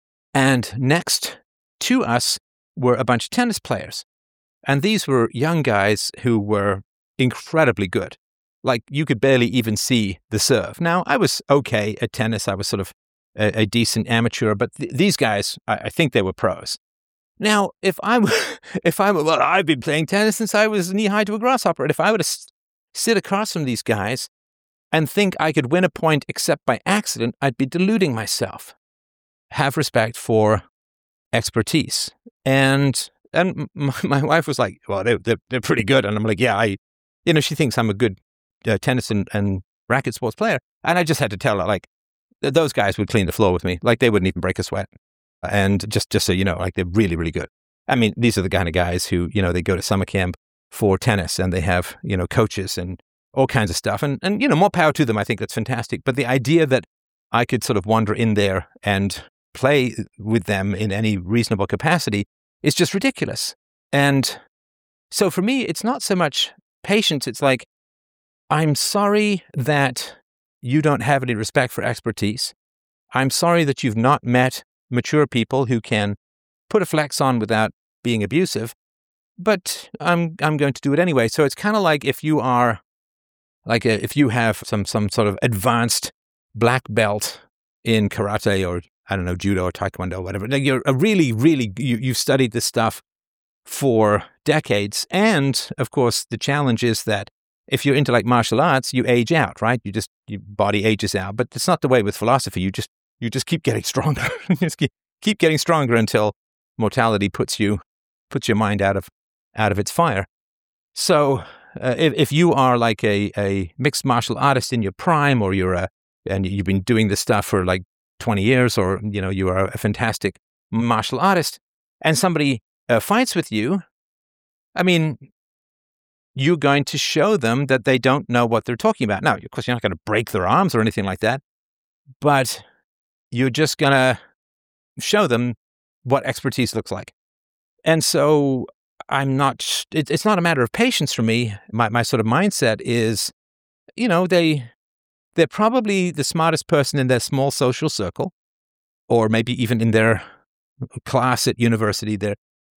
and next to us were a bunch of tennis players. And these were young guys who were incredibly good. Like, you could barely even see the serve. Now, I was okay at tennis. I was sort of a, a decent amateur, but th- these guys, I, I think they were pros. Now, if I were, if I were, well, I've been playing tennis since I was knee-high to a grasshopper. And if I were to s- sit across from these guys and think I could win a point except by accident, I'd be deluding myself. Have respect for expertise. And and my, my wife was like, well, they, they're, they're pretty good. And I'm like, yeah, I, you know, she thinks I'm a good uh, tennis and, and racket sports player. And I just had to tell her, like, th- those guys would clean the floor with me. Like, they wouldn't even break a sweat. And just, just so you know, like, they're really, really good. I mean, these are the kind of guys who, you know, they go to summer camp for tennis and they have, you know, coaches and all kinds of stuff. And, and, you know, more power to them. I think that's fantastic. But the idea that I could sort of wander in there and play with them in any reasonable capacity is just ridiculous. And so for me, it's not so much patience. It's like, I'm sorry that you don't have any respect for expertise. I'm sorry that you've not met mature people who can put a flex on without being abusive, but I'm I'm going to do it anyway. So it's kind of like if you are, like a, if you have some some sort of advanced black belt in karate or, I don't know, judo or taekwondo or whatever. Like, you're a really, really, you, you've studied this stuff for decades. And of course, the challenge is that if you're into like martial arts, you age out, right? You just, your body ages out. But it's not the way with philosophy. You just, you just keep getting stronger. You just keep, keep getting stronger until mortality puts you, puts your mind out of, out of its fire. So uh, if, if you are like a, a mixed martial artist in your prime, or you're a, and you've been doing this stuff for like twenty years, or, you know, you are a fantastic martial artist, and somebody uh, fights with you, I mean, you're going to show them that they don't know what they're talking about. Now, of course, you're not going to break their arms or anything like that, but you're just going to show them what expertise looks like. And so I'm not, it, it's not a matter of patience for me. My, my sort of mindset is, you know, they, they're probably the smartest person in their small social circle, or maybe even in their class at university there.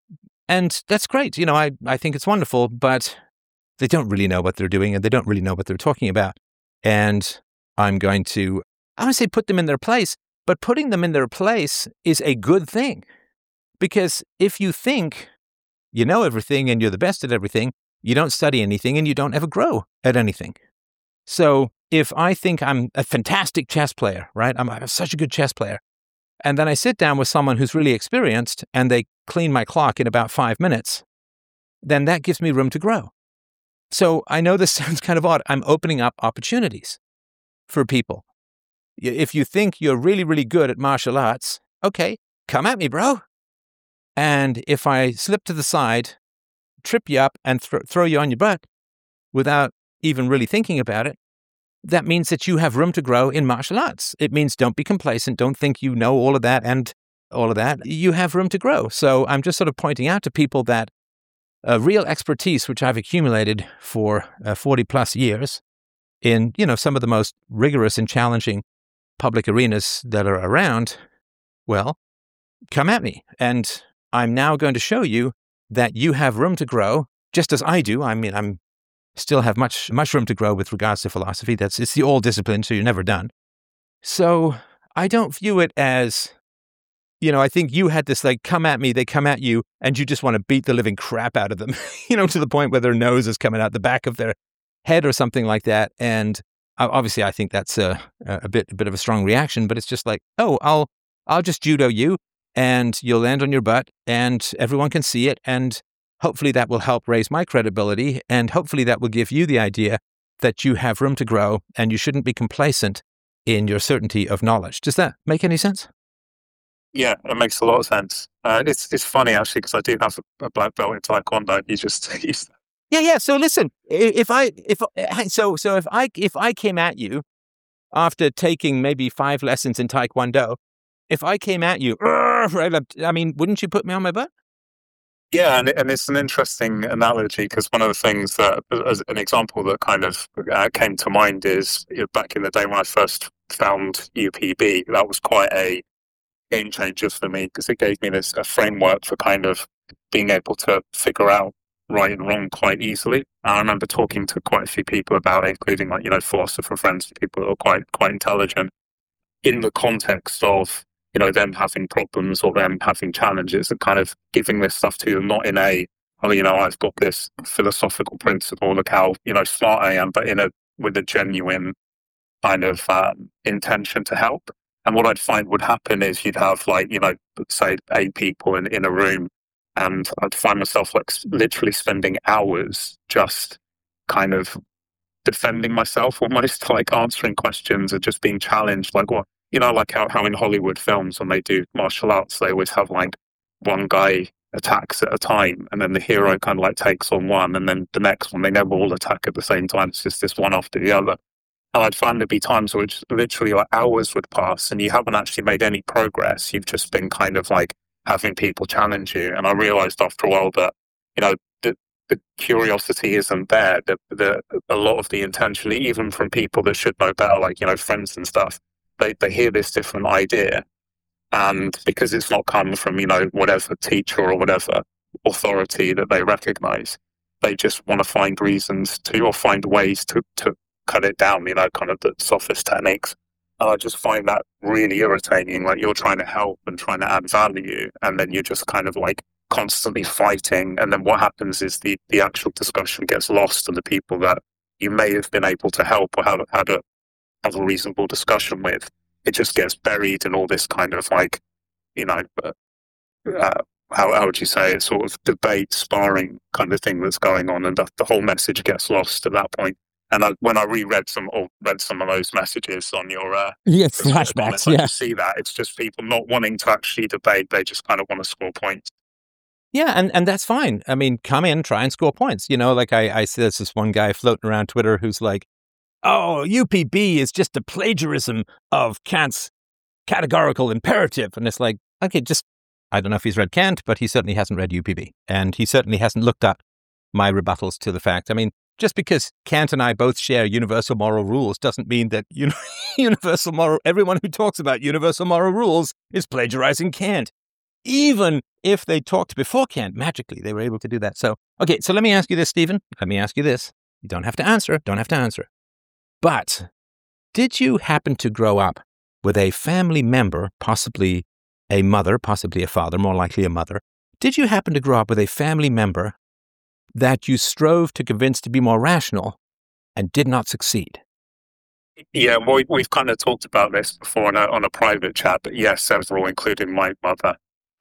And that's great. You know, I, I think it's wonderful, but they don't really know what they're doing and they don't really know what they're talking about. And I'm going to, I would say put them in their place, but putting them in their place is a good thing. Because if you think you know everything and you're the best at everything, you don't study anything and you don't ever grow at anything. So if I think I'm a fantastic chess player, right? I'm, I'm such a good chess player. And then I sit down with someone who's really experienced and they clean my clock in about five minutes, then that gives me room to grow. So I know this sounds kind of odd. I'm opening up opportunities for people. If you think you're really, really good at martial arts, okay, come at me, bro. And if I slip to the side, trip you up and th- throw you on your butt without even really thinking about it, that means that you have room to grow in martial arts. It means don't be complacent. Don't think you know all of that and all of that. You have room to grow. So I'm just sort of pointing out to people that uh, real expertise, which I've accumulated for uh, forty plus years in, you know, some of the most rigorous and challenging public arenas that are around, well, come at me. And I'm now going to show you that you have room to grow, just as I do. I mean, I'm still have much, much room to grow with regards to philosophy. That's, it's the old discipline, so you're never done. So I don't view it as, you know, I think you had this like, come at me, they come at you, and you just want to beat the living crap out of them, you know, to the point where their nose is coming out the back of their head or something like that. And obviously I think that's a, a bit, a bit of a strong reaction, but it's just like, oh, I'll, I'll just judo you and you'll land on your butt and everyone can see it. And hopefully that will help raise my credibility, and hopefully that will give you the idea that you have room to grow and you shouldn't be complacent in your certainty of knowledge. Does that make any sense? Yeah, it makes a lot of sense. Uh, it's it's funny actually because I do have a, a black belt in Taekwondo. You just used that. Yeah, yeah. So listen, if I if so so if I if I came at you after taking maybe five lessons in Taekwondo, if I came at you, right? I mean, wouldn't you put me on my butt? Yeah, and, and it's an interesting analogy because one of the things that, as an example that kind of uh, came to mind is, you know, back in the day when I first found U P B, that was quite a game changer for me because it gave me this a framework for kind of being able to figure out right and wrong quite easily. And I remember talking to quite a few people about it, including like, you know, philosopher friends, people who are quite quite intelligent, in the context of, you know, them having problems or them having challenges, and kind of giving this stuff to them, not in a, oh, you know, I've got this philosophical principle, look how, you know, smart I am, but in a, with a genuine kind of um, intention to help. And what I'd find would happen is you'd have like, you know, say eight people in, in a room, and I'd find myself like literally spending hours just kind of defending myself, almost like answering questions and just being challenged, like what, you know, like how, how in Hollywood films, when they do martial arts, they always have like one guy attacks at a time and then the hero kind of like takes on one and then the next one, they never all attack at the same time. It's just this one after the other. And I'd find there'd be times where it's literally like hours would pass and you haven't actually made any progress. You've just been kind of like having people challenge you. And I realized after a while that, you know, the, the curiosity isn't there. The, the, a lot of the intention, even from people that should know better, like, you know, friends and stuff, They they hear this different idea, and because it's not come from, you know, whatever teacher or whatever authority that they recognize, they just want to find reasons to, or find ways to, to cut it down, you know, kind of the sophist techniques. And I just find that really irritating. Like, you're trying to help and trying to add value, and then you're just kind of like constantly fighting. And then what happens is the, the actual discussion gets lost, and the people that you may have been able to help or have had a have a reasonable discussion with, it just gets buried in all this kind of like, you know, uh, how, how would you say it, sort of debate, sparring kind of thing that's going on, and the, the whole message gets lost at that point. And I, when I reread some or read some of those messages on your uh, yeah, flashbacks, I yeah, see that it's just people not wanting to actually debate; they just kind of want to score points. Yeah, and, and that's fine. I mean, come in, try and score points. You know, like I, I see there's this one guy floating around Twitter who's like, oh, U P B is just a plagiarism of Kant's categorical imperative. And it's like, okay, just, I don't know if he's read Kant, but he certainly hasn't read U P B. And he certainly hasn't looked up my rebuttals to the fact. I mean, just because Kant and I both share universal moral rules doesn't mean that you know, universal moral, everyone who talks about universal moral rules is plagiarizing Kant. Even if they talked before Kant, magically, they were able to do that. So, okay, so let me ask you this, Stephen. Let me ask you this. You don't have to answer. Don't have to answer. But did you happen to grow up with a family member, possibly a mother, possibly a father, more likely a mother? Did you happen to grow up with a family member that you strove to convince to be more rational and did not succeed? Yeah, well, we, we've kind of talked about this before on a, on a private chat, but yes, several, including my mother.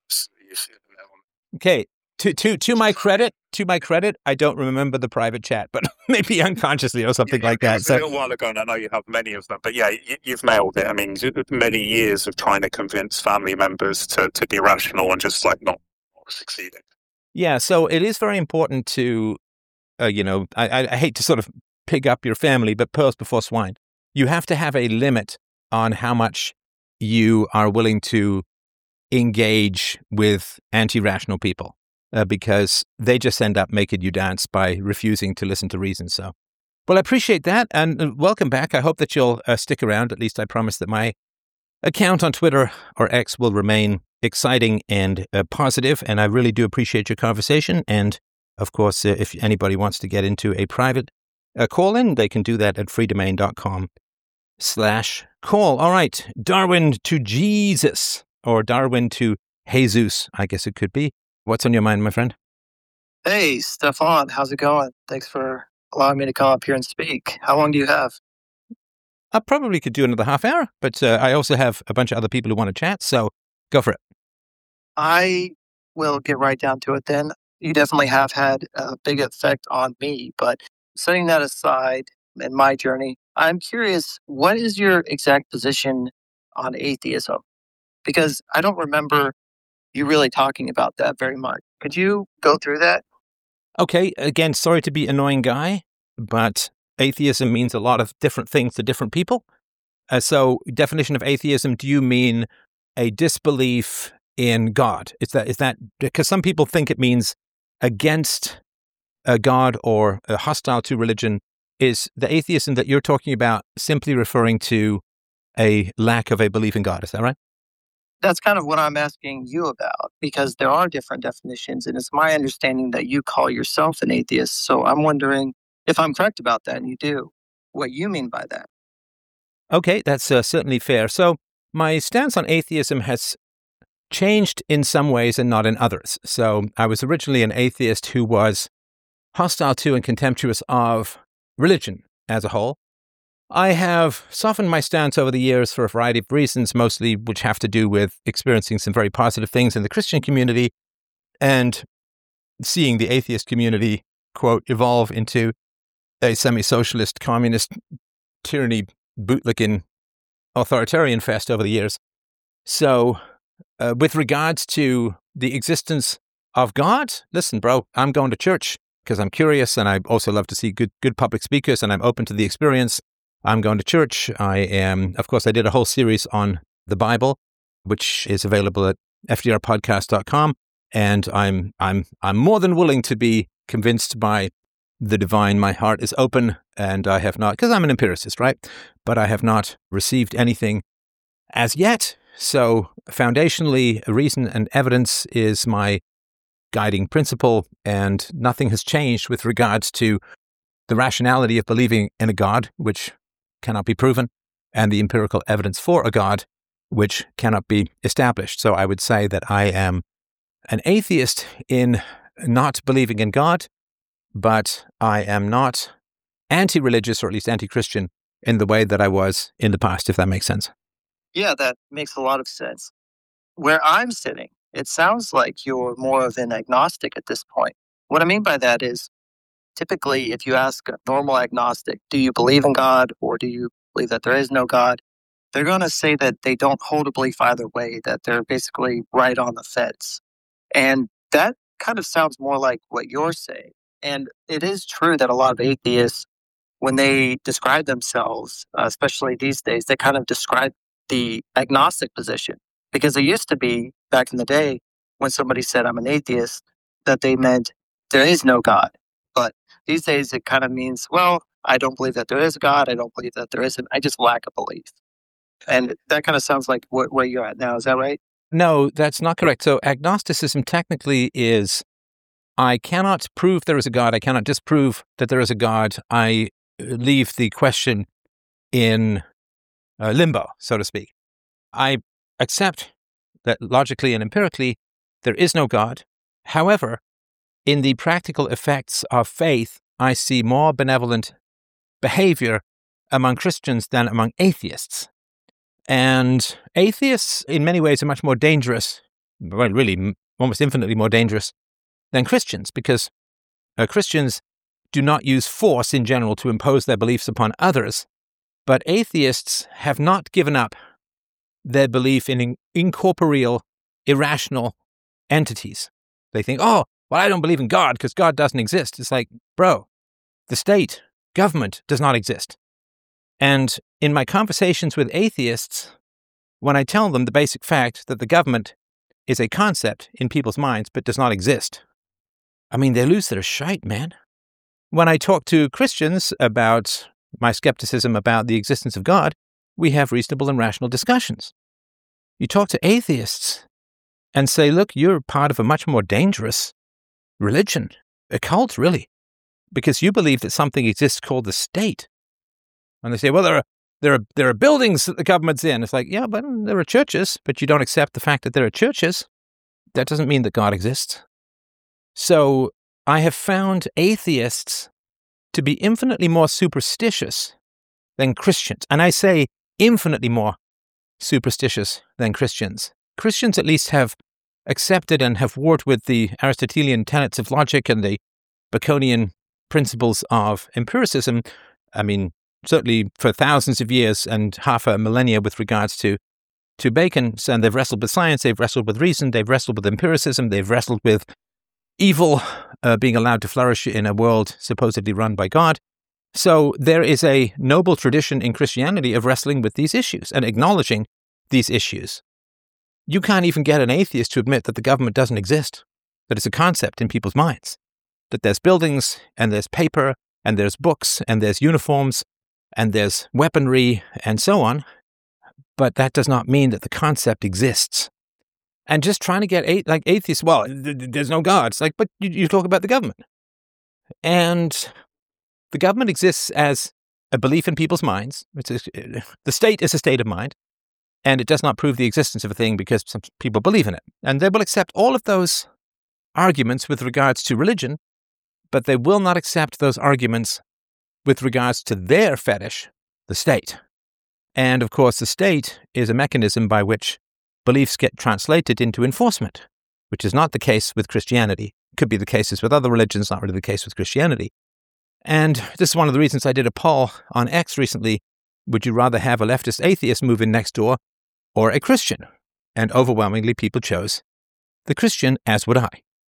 Okay, to to to my credit, to my credit, I don't remember the private chat, but maybe unconsciously or something Yeah, like it that. was So a little while ago, and I know you have many of them, but yeah, you, you've nailed it. I mean, many years of trying to convince family members to, to be rational and just like not succeeding. yeah, so it is very important to, uh, you know, I, I I hate to sort of pick up your family, but pearls before swine. You have to have a limit on how much you are willing to engage with anti-rational people, uh, because they just end up making you dance by refusing to listen to reason. So, well, I appreciate that, and uh, welcome back. I hope that you'll uh, stick around. At least I promise that my account on Twitter or X will remain exciting and uh, positive, and I really do appreciate your conversation. And of course, uh, if anybody wants to get into a private uh, call-in, they can do that at freedomain.com slash call. All right, Darwin to Jesus, or Darwin to Jesus, I guess it could be. What's on your mind, my friend? Hey, Stefan, how's it going? Thanks for allowing me to come up here and speak. How long do you have? I probably could do another half hour, but uh, I also have a bunch of other people who want to chat, so go for it. I will get right down to it then. You definitely have had a big effect on me, but setting that aside in my journey, I'm curious, what is your exact position on atheism? Because I don't remember you really talking about that very much. Could you go through that? Okay, again, sorry to be annoying guy, but atheism means a lot of different things to different people. Uh, so, definition of atheism, do you mean a disbelief in God? Is that, is that, because some people think it means against a God or uh, hostile to religion. Is the atheism that you're talking about simply referring to a lack of a belief in God? Is that right? That's kind of what I'm asking you about, because there are different definitions, and it's my understanding that you call yourself an atheist. So I'm wondering if I'm correct about that, and you do, what you mean by that. Okay, that's uh, certainly fair. So my stance on atheism has changed in some ways and not in others. So I was originally an atheist who was hostile to and contemptuous of religion as a whole. I have softened my stance over the years for a variety of reasons, mostly which have to do with experiencing some very positive things in the Christian community and seeing the atheist community, quote, evolve into a semi-socialist, communist, tyranny, bootlicking, authoritarian fest over the years. So uh, with regards to the existence of God, listen, bro, I'm going to church because I'm curious, and I also love to see good good public speakers, and I'm open to the experience. I'm going to church. I am, of course, I did a whole series on the Bible, which is available at f d r podcast dot com, and I'm I'm I'm more than willing to be convinced by the divine. My heart is open, and I have not, because I'm an empiricist, right? But I have not received anything as yet. So foundationally, reason and evidence is my guiding principle, and nothing has changed with regards to the rationality of believing in a God, which cannot be proven, and the empirical evidence for a God, which cannot be established. So I would say that I am an atheist in not believing in God, but I am not anti-religious, or at least anti-Christian, in the way that I was in the past, if that makes sense. Yeah, that makes a lot of sense. Where I'm sitting, it sounds like you're more of an agnostic at this point. What I mean by that is, typically, if you ask a normal agnostic, do you believe in God or do you believe that there is no God? They're going to say that they don't hold a belief either way, that they're basically right on the fence. And that kind of sounds more like what you're saying. And it is true that a lot of atheists, when they describe themselves, uh, especially these days, they kind of describe the agnostic position. Because it used to be, back in the day, when somebody said, I'm an atheist, that they meant there is no God. But these days it kind of means, well, I don't believe that there is a God. I don't believe that there isn't. I just lack a belief. And that kind of sounds like wh- where you're at now. Is that right? No, that's not correct. So agnosticism technically is, I cannot prove there is a God. I cannot disprove that there is a God. I leave the question in uh, limbo, so to speak. I accept that logically and empirically there is no God. However, in the practical effects of faith, I see more benevolent behavior among Christians than among atheists. And atheists, in many ways, are much more dangerous, well, really almost infinitely more dangerous than Christians, because uh, Christians do not use force in general to impose their beliefs upon others, but atheists have not given up their belief in incorporeal, irrational entities. They think, oh, well, I don't believe in God because God doesn't exist. It's like, bro, the state, government does not exist. And in my conversations with atheists, when I tell them the basic fact that the government is a concept in people's minds but does not exist, I mean, they lose their shite, man. When I talk to Christians about my skepticism about the existence of God, we have reasonable and rational discussions. You talk to atheists and say, look, you're part of a much more dangerous religion, a cult, really, because you believe that something exists called the state. And they say, well, there are there are there are buildings that the government's in. It's like, yeah, but there are churches, but you don't accept the fact that there are churches. That doesn't mean that God exists. So I have found atheists to be infinitely more superstitious than Christians. And I say infinitely more superstitious than Christians. Christians at least have accepted and have warred with the Aristotelian tenets of logic and the Baconian principles of empiricism. I mean, certainly for thousands of years and half a millennia with regards to, to Bacon. And they've wrestled with science, they've wrestled with reason, they've wrestled with empiricism, they've wrestled with evil uh, being allowed to flourish in a world supposedly run by God. So there is a noble tradition in Christianity of wrestling with these issues and acknowledging these issues. You can't even get an atheist to admit that the government doesn't exist, that it's a concept in people's minds, that there's buildings and there's paper and there's books and there's uniforms and there's weaponry and so on, but that does not mean that the concept exists. And just trying to get a- like atheists, well, th- th- there's no God. It's like, but you, you talk about the government. And the government exists as a belief in people's minds. It's a, the state is a state of mind, and it does not prove the existence of a thing because some people believe in it. And they will accept all of those arguments with regards to religion, but they will not accept those arguments with regards to their fetish, the state. And of course, the state is a mechanism by which beliefs get translated into enforcement, which is not the case with Christianity. It could be the case with other religions, not really the case with Christianity. And this is one of the reasons I did a poll on X recently. Would you rather have a leftist atheist move in next door or a Christian? And overwhelmingly, people chose the Christian, as would I.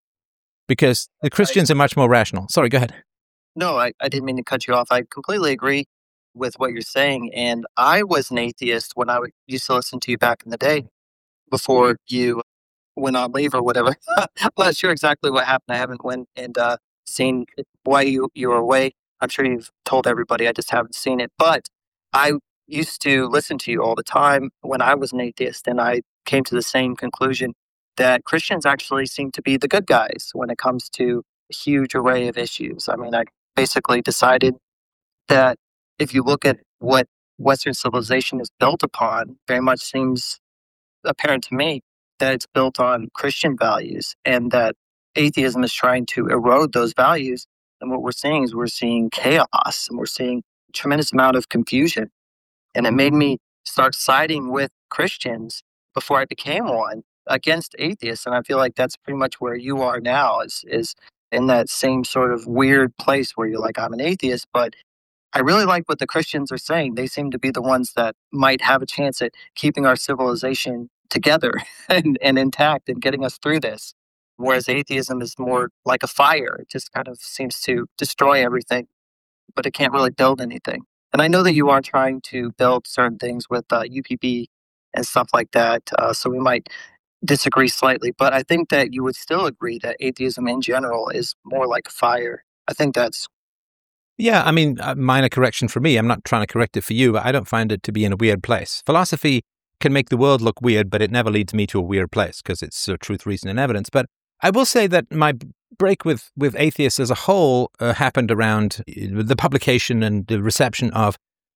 Because the Christians are much more rational. Sorry, go ahead. No, I, I didn't mean to cut you off. I completely agree with what you're saying. And I was an atheist when I w- used to listen to you back in the day before you went on leave or whatever. I'm not sure exactly what happened. I haven't went and uh, seen why you, you were away. I'm sure you've told everybody. I just haven't seen it. But I used to listen to you all the time when I was an atheist, and I came to the same conclusion that Christians actually seem to be the good guys when it comes to a huge array of issues. I mean, I basically decided that if you look at what Western civilization is built upon, very much seems apparent to me that it's built on Christian values, and that atheism is trying to erode those values. And what we're seeing is we're seeing chaos, and we're seeing a tremendous amount of confusion. And it made me start siding with Christians before I became one against atheists. And I feel like that's pretty much where you are now, is is in that same sort of weird place where you're like, I'm an atheist, but I really like what the Christians are saying. They seem to be the ones that might have a chance at keeping our civilization together and, and intact and getting us through this. Whereas atheism is more like a fire. It just kind of seems to destroy everything, but it can't really build anything. And I know that you are trying to build certain things with uh, U P B and stuff like that. Uh, so we might disagree slightly, but I think that you would still agree that atheism in general is more like a fire. I think that's Yeah, I mean, a minor correction for me. I'm not trying to correct it for you, but I don't find it to be in a weird place. Philosophy can make the world look weird, but it never leads me to a weird place because it's uh, truth, reason, and evidence. But I will say that my break with, with atheists as a whole uh, happened around the publication and the reception of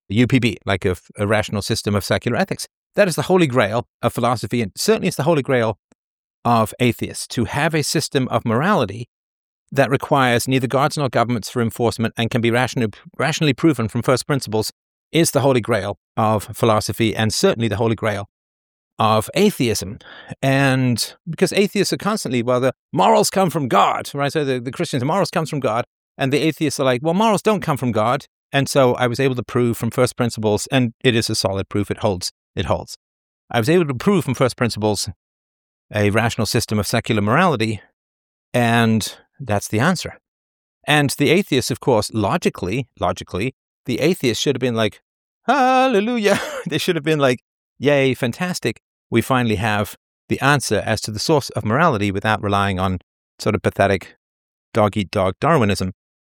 U P B, like a, a rational system of secular ethics. That is the holy grail of philosophy, and certainly it's the holy grail of atheists, to have a system of morality that requires neither gods nor governments for enforcement and can be rationally, rationally proven from first principles, is the holy grail of philosophy, and certainly the holy grail of atheism. And because atheists are constantly, well, the morals come from God, right? So the, the Christians, the morals comes from God, and the atheists are like, well, morals don't come from God. And so I was able to prove from first principles, and it is a solid proof, it holds, it holds. I was able to prove from first principles a rational system of secular morality, and that's the answer. And the atheists, of course, logically, logically, the atheists should have been like, hallelujah. They should have been like, yay, fantastic. We finally have the answer as to the source of morality without relying on sort of pathetic dog-eat-dog Darwinism.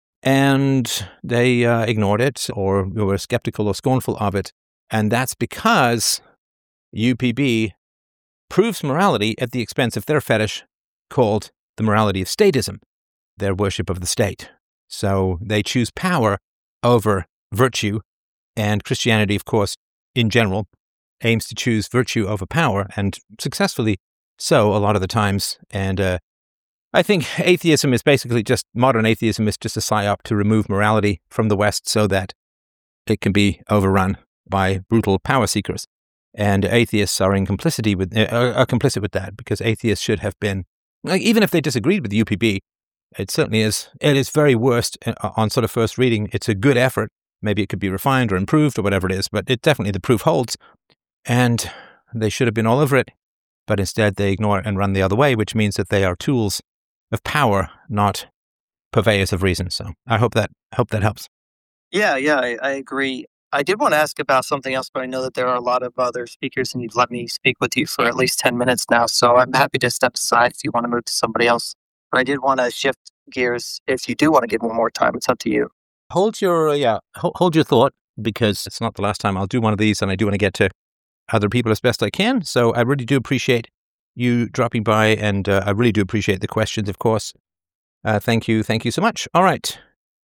And they uh, ignored it, or were skeptical or scornful of it. And that's because U P B proves morality at the expense of their fetish called the morality of statism, their worship of the state. So they choose power over virtue, and Christianity, of course, in general, aims to choose virtue over power, and successfully so a lot of the times. And uh, I think atheism is basically just, modern atheism is just a psyop to remove morality from the West so that it can be overrun by brutal power seekers. And atheists are in complicity with, uh, are complicit with that, because atheists should have been, like, even if they disagreed with the U P B, it certainly is, it is very worst on sort of first reading. It's a good effort. Maybe it could be refined or improved or whatever it is, but it definitely, the proof holds. And they should have been all over it, but instead they ignore it and run the other way, which means that they are tools of power, not purveyors of reason. So I hope that, hope that helps. Yeah, yeah, I, I agree. I did want to ask about something else, but I know that there are a lot of other speakers, and you've let me speak with you for at least ten minutes now. So I'm happy to step aside if you want to move to somebody else. But I did want to shift gears. If you do want to give one more time, it's up to you. Hold your, uh, yeah, hold, hold your thought, because it's not the last time I'll do one of these, and I do want to get to other people as best I can. So I really do appreciate you dropping by, and uh, I really do appreciate the questions, of course. Uh, thank you. Thank you so much. All right.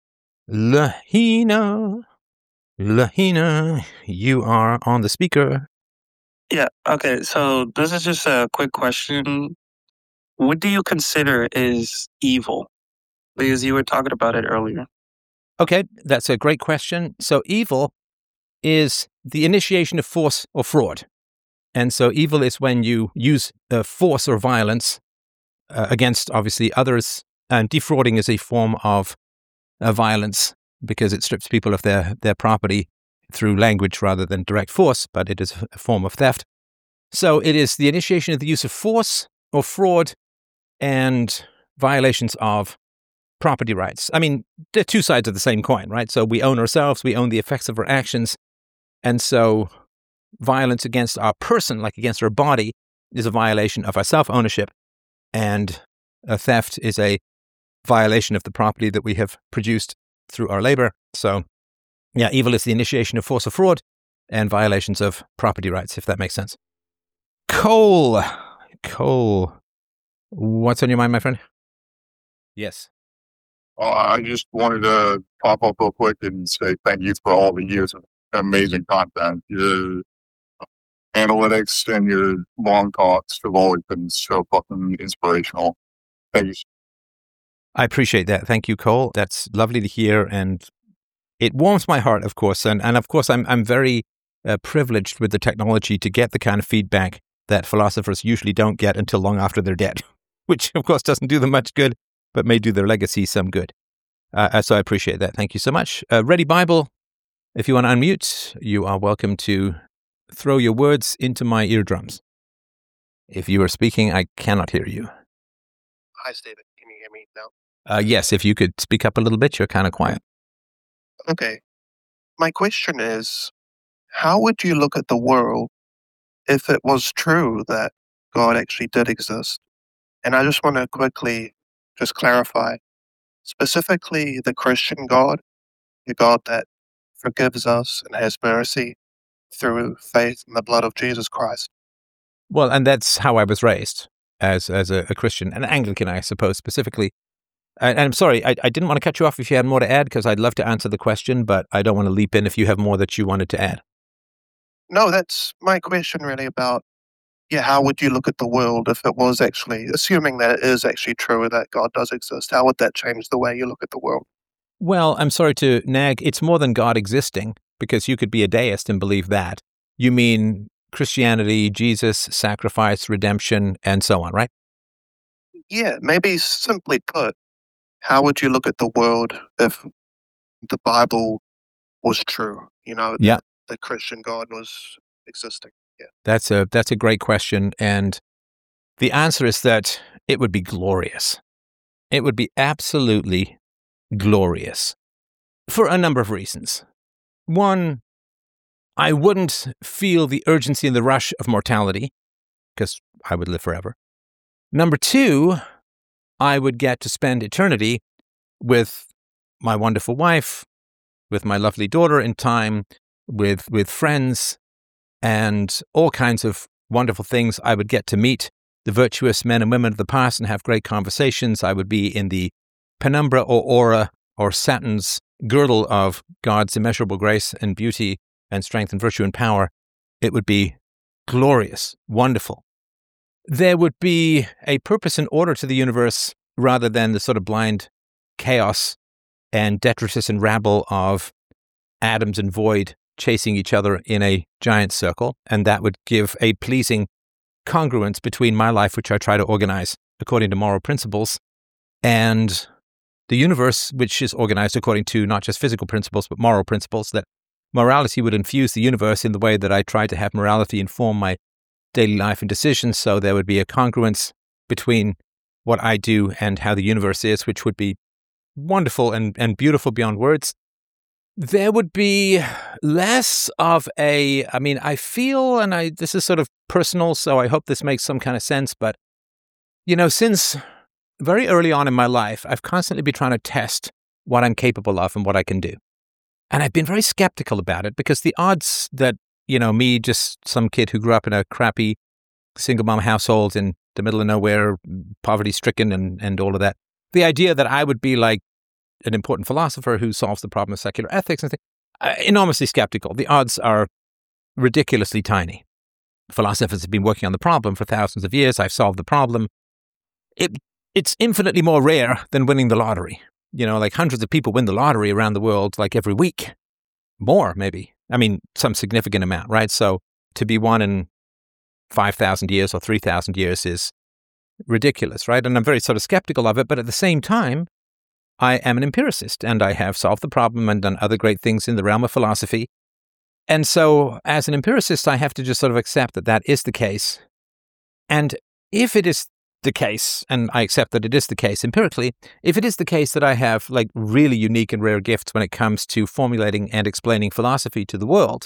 Lahina, Lahina, you are on the speaker. Yeah, okay. So this is just a quick question. What do you consider is evil? Because you were talking about it earlier. Okay, that's a great question. So evil is the initiation of force or fraud. And so evil is when you use uh, force or violence uh, against, obviously, others. And defrauding is a form of uh, violence, because it strips people of their, their property through language rather than direct force, but it is a form of theft. So it is the initiation of the use of force or fraud and violations of property rights. I mean, they're two sides of the same coin, right? So we own ourselves, we own the effects of our actions. And so violence against our person, like against our body, is a violation of our self-ownership. And a theft is a violation of the property that we have produced through our labor. So, yeah, evil is the initiation of force or fraud and violations of property rights, if that makes sense. Cole, Cole, what's on your mind, my friend? Yes. Well, I just wanted to pop up real quick and say thank you for all the years of amazing content. Your analytics and your long talks have always been so fucking inspirational. Thank you. I appreciate that. Thank you, Cole. That's lovely to hear, and it warms my heart, of course. And, and of course, I'm I'm very uh, privileged with the technology to get the kind of feedback that philosophers usually don't get until long after they're dead, which, of course, doesn't do them much good, but may do their legacy some good. Uh, so I appreciate that. Thank you so much. Uh, Ready Bible, if you want to unmute, you are welcome to throw your words into my eardrums. If you are speaking, I cannot hear you. Hi, David. Can you hear me now? Uh, yes, if you could speak up a little bit, you're kind of quiet. Okay. My question is, how would you look at the world if it was true that God actually did exist? And I just want to quickly just clarify, specifically the Christian God, the God that forgives us and has mercy through faith in the blood of Jesus Christ. Well, and that's how I was raised as as a, a Christian, an Anglican, I suppose, specifically. I, I'm sorry, I, I didn't want to cut you off if you had more to add, because I'd love to answer the question, but I don't want to leap in if you have more that you wanted to add. No, that's my question really about, yeah, how would you look at the world if it was actually, assuming that it is actually true that God does exist, how would that change the way you look at the world? Well, I'm sorry to nag. It's more than God existing, because you could be a deist and believe that. You mean Christianity, Jesus, sacrifice, redemption, and so on, right? Yeah, maybe simply put, how would you look at the world if the Bible was true? You know, Yeah. that the Christian God was existing. Yeah. That's a that's a great question, and the answer is that it would be glorious. It would be absolutely glorious for a number of reasons. One, I wouldn't feel the urgency and the rush of mortality, because I would live forever. Number two, I would get to spend eternity with my wonderful wife, with my lovely daughter in time, with with friends, and all kinds of wonderful things. I would get to meet the virtuous men and women of the past and have great conversations. I would be in the penumbra or aura or Saturn's girdle of God's immeasurable grace and beauty and strength and virtue and power. It would be glorious, wonderful. There would be a purpose and order to the universe rather than the sort of blind chaos and detritus and rabble of atoms and void chasing each other in a giant circle. And that would give a pleasing congruence between my life, which I try to organize according to moral principles, and the universe, which is organized according to not just physical principles, but moral principles, that morality would infuse the universe in the way that I try to have morality inform my daily life and decisions. So there would be a congruence between what I do and how the universe is, which would be wonderful and, and beautiful beyond words. There would be less of a, I mean, I feel, and I this is sort of personal, so I hope this makes some kind of sense, but, you know, since very early on in my life, I've constantly been trying to test what I'm capable of and what I can do. And I've been very skeptical about it, because the odds that, you know, me, just some kid who grew up in a crappy single mom household in the middle of nowhere, poverty stricken and, and all of that, the idea that I would be like an important philosopher who solves the problem of secular ethics and things, uh, enormously skeptical. The odds are ridiculously tiny. Philosophers have been working on the problem for thousands of years. I've solved the problem. It It's infinitely more rare than winning the lottery. You know, like hundreds of people win the lottery around the world, like every week. More, maybe. I mean, some significant amount, right? So to be one in five thousand years or three thousand years is ridiculous, right? And I'm very sort of skeptical of it. But at the same time, I am an empiricist, and I have solved the problem and done other great things in the realm of philosophy. And so as an empiricist, I have to just sort of accept that that is the case. And if it is the case, and I accept that it is the case empirically, if it is the case that I have like really unique and rare gifts when it comes to formulating and explaining philosophy to the world,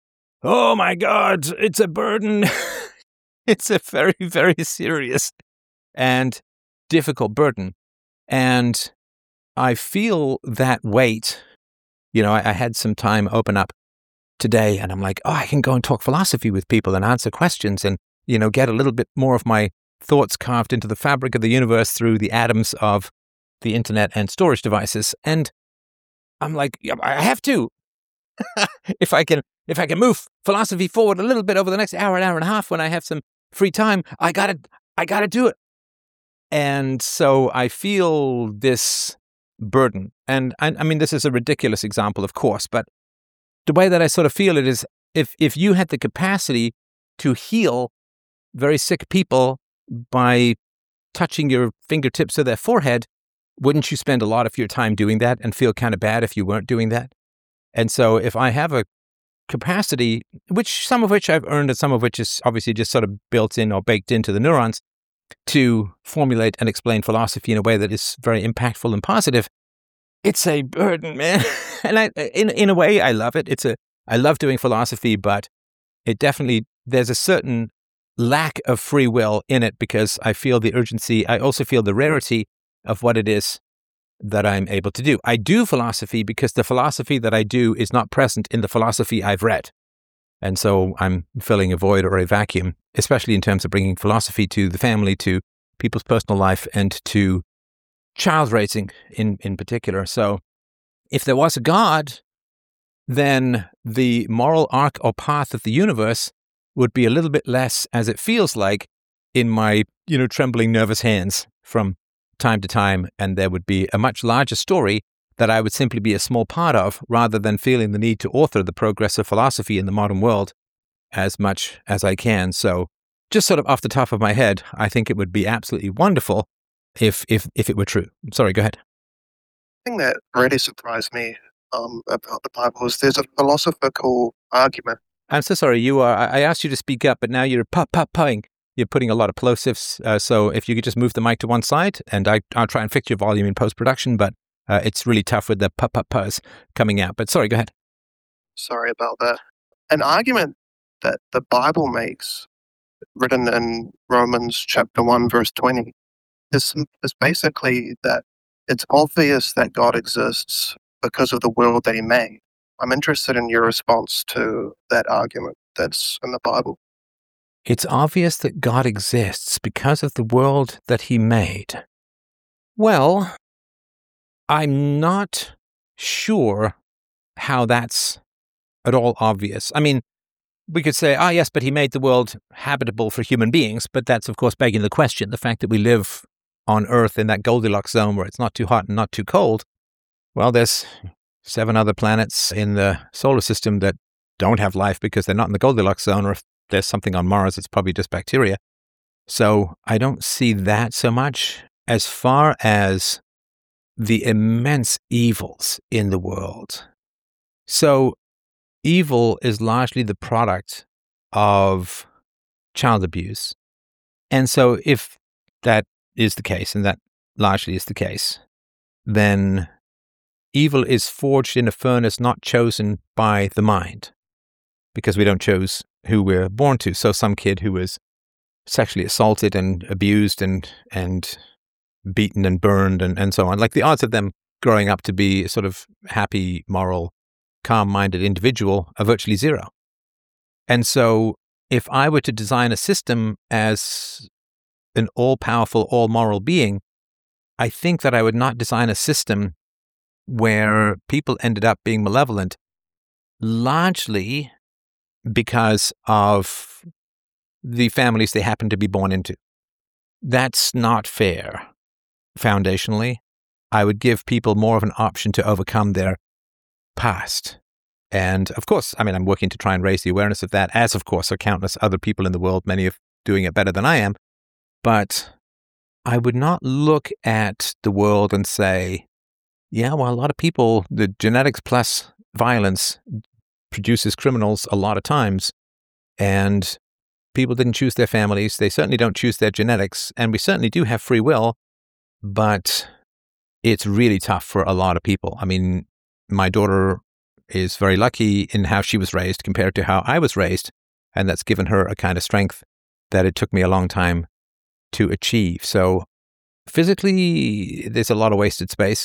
oh my God, it's a burden. It's a very, very serious and difficult burden. And I feel that weight. You know, I, I had some time open up today, and I'm like, oh, I can go and talk philosophy with people and answer questions and, you know, get a little bit more of my thoughts carved into the fabric of the universe through the atoms of the internet and storage devices. And I'm like, yeah, I have to. if I can, if I can move philosophy forward a little bit over the next hour, an hour and a half, when I have some free time, I gotta, I gotta do it. And so I feel this burden. And I, I mean, this is a ridiculous example, of course, but the way that I sort of feel it is, if if you had the capacity to heal very sick people by touching your fingertips to their forehead, wouldn't you spend a lot of your time doing that and feel kind of bad if you weren't doing that? And so if I have a capacity, which some of which I've earned and some of which is obviously just sort of built in or baked into the neurons, to formulate and explain philosophy in a way that is very impactful and positive, it's a burden, man. And I, in in a way, I love it. It's a I love doing philosophy, but it definitely, there's a certain lack of free will in it, because I feel the urgency. I also feel the rarity of what it is that I'm able to do. I do philosophy because the philosophy that I do is not present in the philosophy I've read. And so I'm filling a void or a vacuum, especially in terms of bringing philosophy to the family, to people's personal life, and to child raising in, in particular. So if there was a God, then the moral arc or path of the universe would be a little bit less, as it feels like, in my, you know, trembling, nervous hands from time to time, and there would be a much larger story that I would simply be a small part of, rather than feeling the need to author the progress of philosophy in the modern world as much as I can. So just sort of off the top of my head, I think it would be absolutely wonderful if if if it were true. Sorry, go ahead. The thing that really surprised me um, about the Bible is there's a philosophical argument. I'm so sorry. You are. I asked you to speak up, but now you're pop pop pawing. You're putting a lot of plosives. Uh, so if you could just move the mic to one side, and I, I'll try and fix your volume in post production. But uh, it's really tough with the pop pop pause coming out. But sorry, go ahead. Sorry about that. An argument that the Bible makes, written in Romans chapter one, verse twenty, is, is basically that it's obvious that God exists because of the world that he made. I'm interested in your response to that argument that's in the Bible. It's obvious that God exists because of the world that he made. Well, I'm not sure how that's at all obvious. I mean, we could say, ah, yes, but he made the world habitable for human beings. But that's, of course, begging the question. The fact that we live on Earth in that Goldilocks zone where it's not too hot and not too cold. Well, there's seven other planets in the solar system that don't have life because they're not in the Goldilocks zone, or if there's something on Mars, it's probably just bacteria. So I don't see that so much. As far as the immense evils in the world. So evil is largely the product of child abuse. And so if that is the case, and that largely is the case, then evil is forged in a furnace not chosen by the mind, because we don't choose who we're born to. So some kid who was sexually assaulted and abused and and beaten and burned and, and so on, like the odds of them growing up to be a sort of happy, moral, calm-minded individual are virtually zero. And so if I were to design a system as an all-powerful, all-moral being, I think that I would not design a system where people ended up being malevolent, largely because of the families they happen to be born into. That's not fair. Foundationally, I would give people more of an option to overcome their past. And of course, I mean, I'm working to try and raise the awareness of that, as of course are countless other people in the world, many of doing it better than I am. But I would not look at the world and say, yeah, well, a lot of people, the genetics plus violence produces criminals a lot of times. And people didn't choose their families. They certainly don't choose their genetics. And we certainly do have free will. But it's really tough for a lot of people. I mean, my daughter is very lucky in how she was raised compared to how I was raised. And that's given her a kind of strength that it took me a long time to achieve. So physically, there's a lot of wasted space.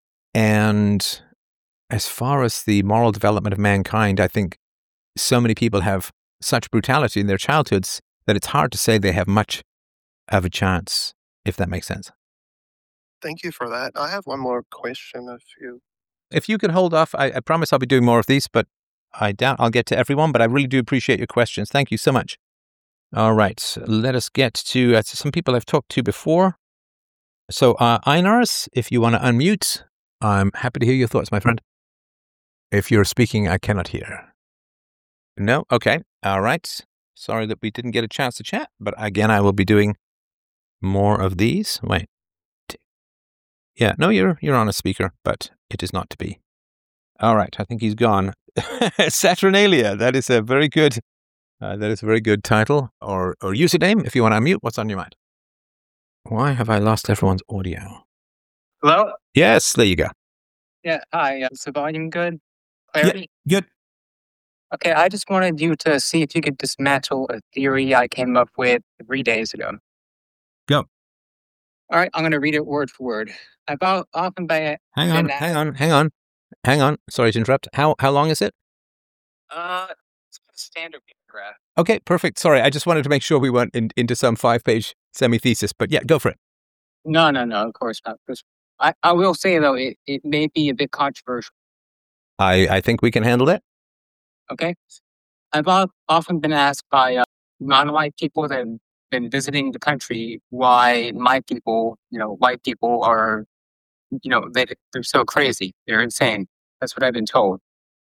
And as far as the moral development of mankind, I think so many people have such brutality in their childhoods that it's hard to say they have much of a chance, if that makes sense. Thank you for that. I have one more question if you... If you could hold off, I, I promise I'll be doing more of these, but I doubt I'll get to everyone, but I really do appreciate your questions. Thank you so much. All right, let us get to uh, some people I've talked to before. So, uh, Einars, if you want to unmute, I'm happy to hear your thoughts, my friend. If you're speaking, I cannot hear. No? Okay. All right. Sorry that we didn't get a chance to chat, but again, I will be doing more of these. Wait. Yeah, no, you're you're on a speaker, but it is not to be. All right, I think he's gone. Saturnalia, that is a very good, uh, that is a very good title or or username. If you want to unmute, what's on your mind? Why have I lost everyone's audio? Hello? Yes, there you go. Yeah, hi. Uh, is the volume good? Clarity? Yeah, good. Okay, I just wanted you to see if you could dismantle a theory I came up with three days ago. Go. All right, I'm going to read it word for word. I've o- often been... Hang on, been hang on, hang on, hang on. Sorry to interrupt. How how long is it? Uh, it's a standard paragraph. Okay, perfect. Sorry, I just wanted to make sure we weren't in, into some five-page semi-thesis, but yeah, go for it. No, no, no, of course not. Just I, I will say, though, it, it may be a bit controversial. I, I think we can handle it. Okay. I've al- often been asked by uh, non-white people that have been visiting the country why my people, you know, white people are, you know, they, they're so crazy. They're insane. That's what I've been told.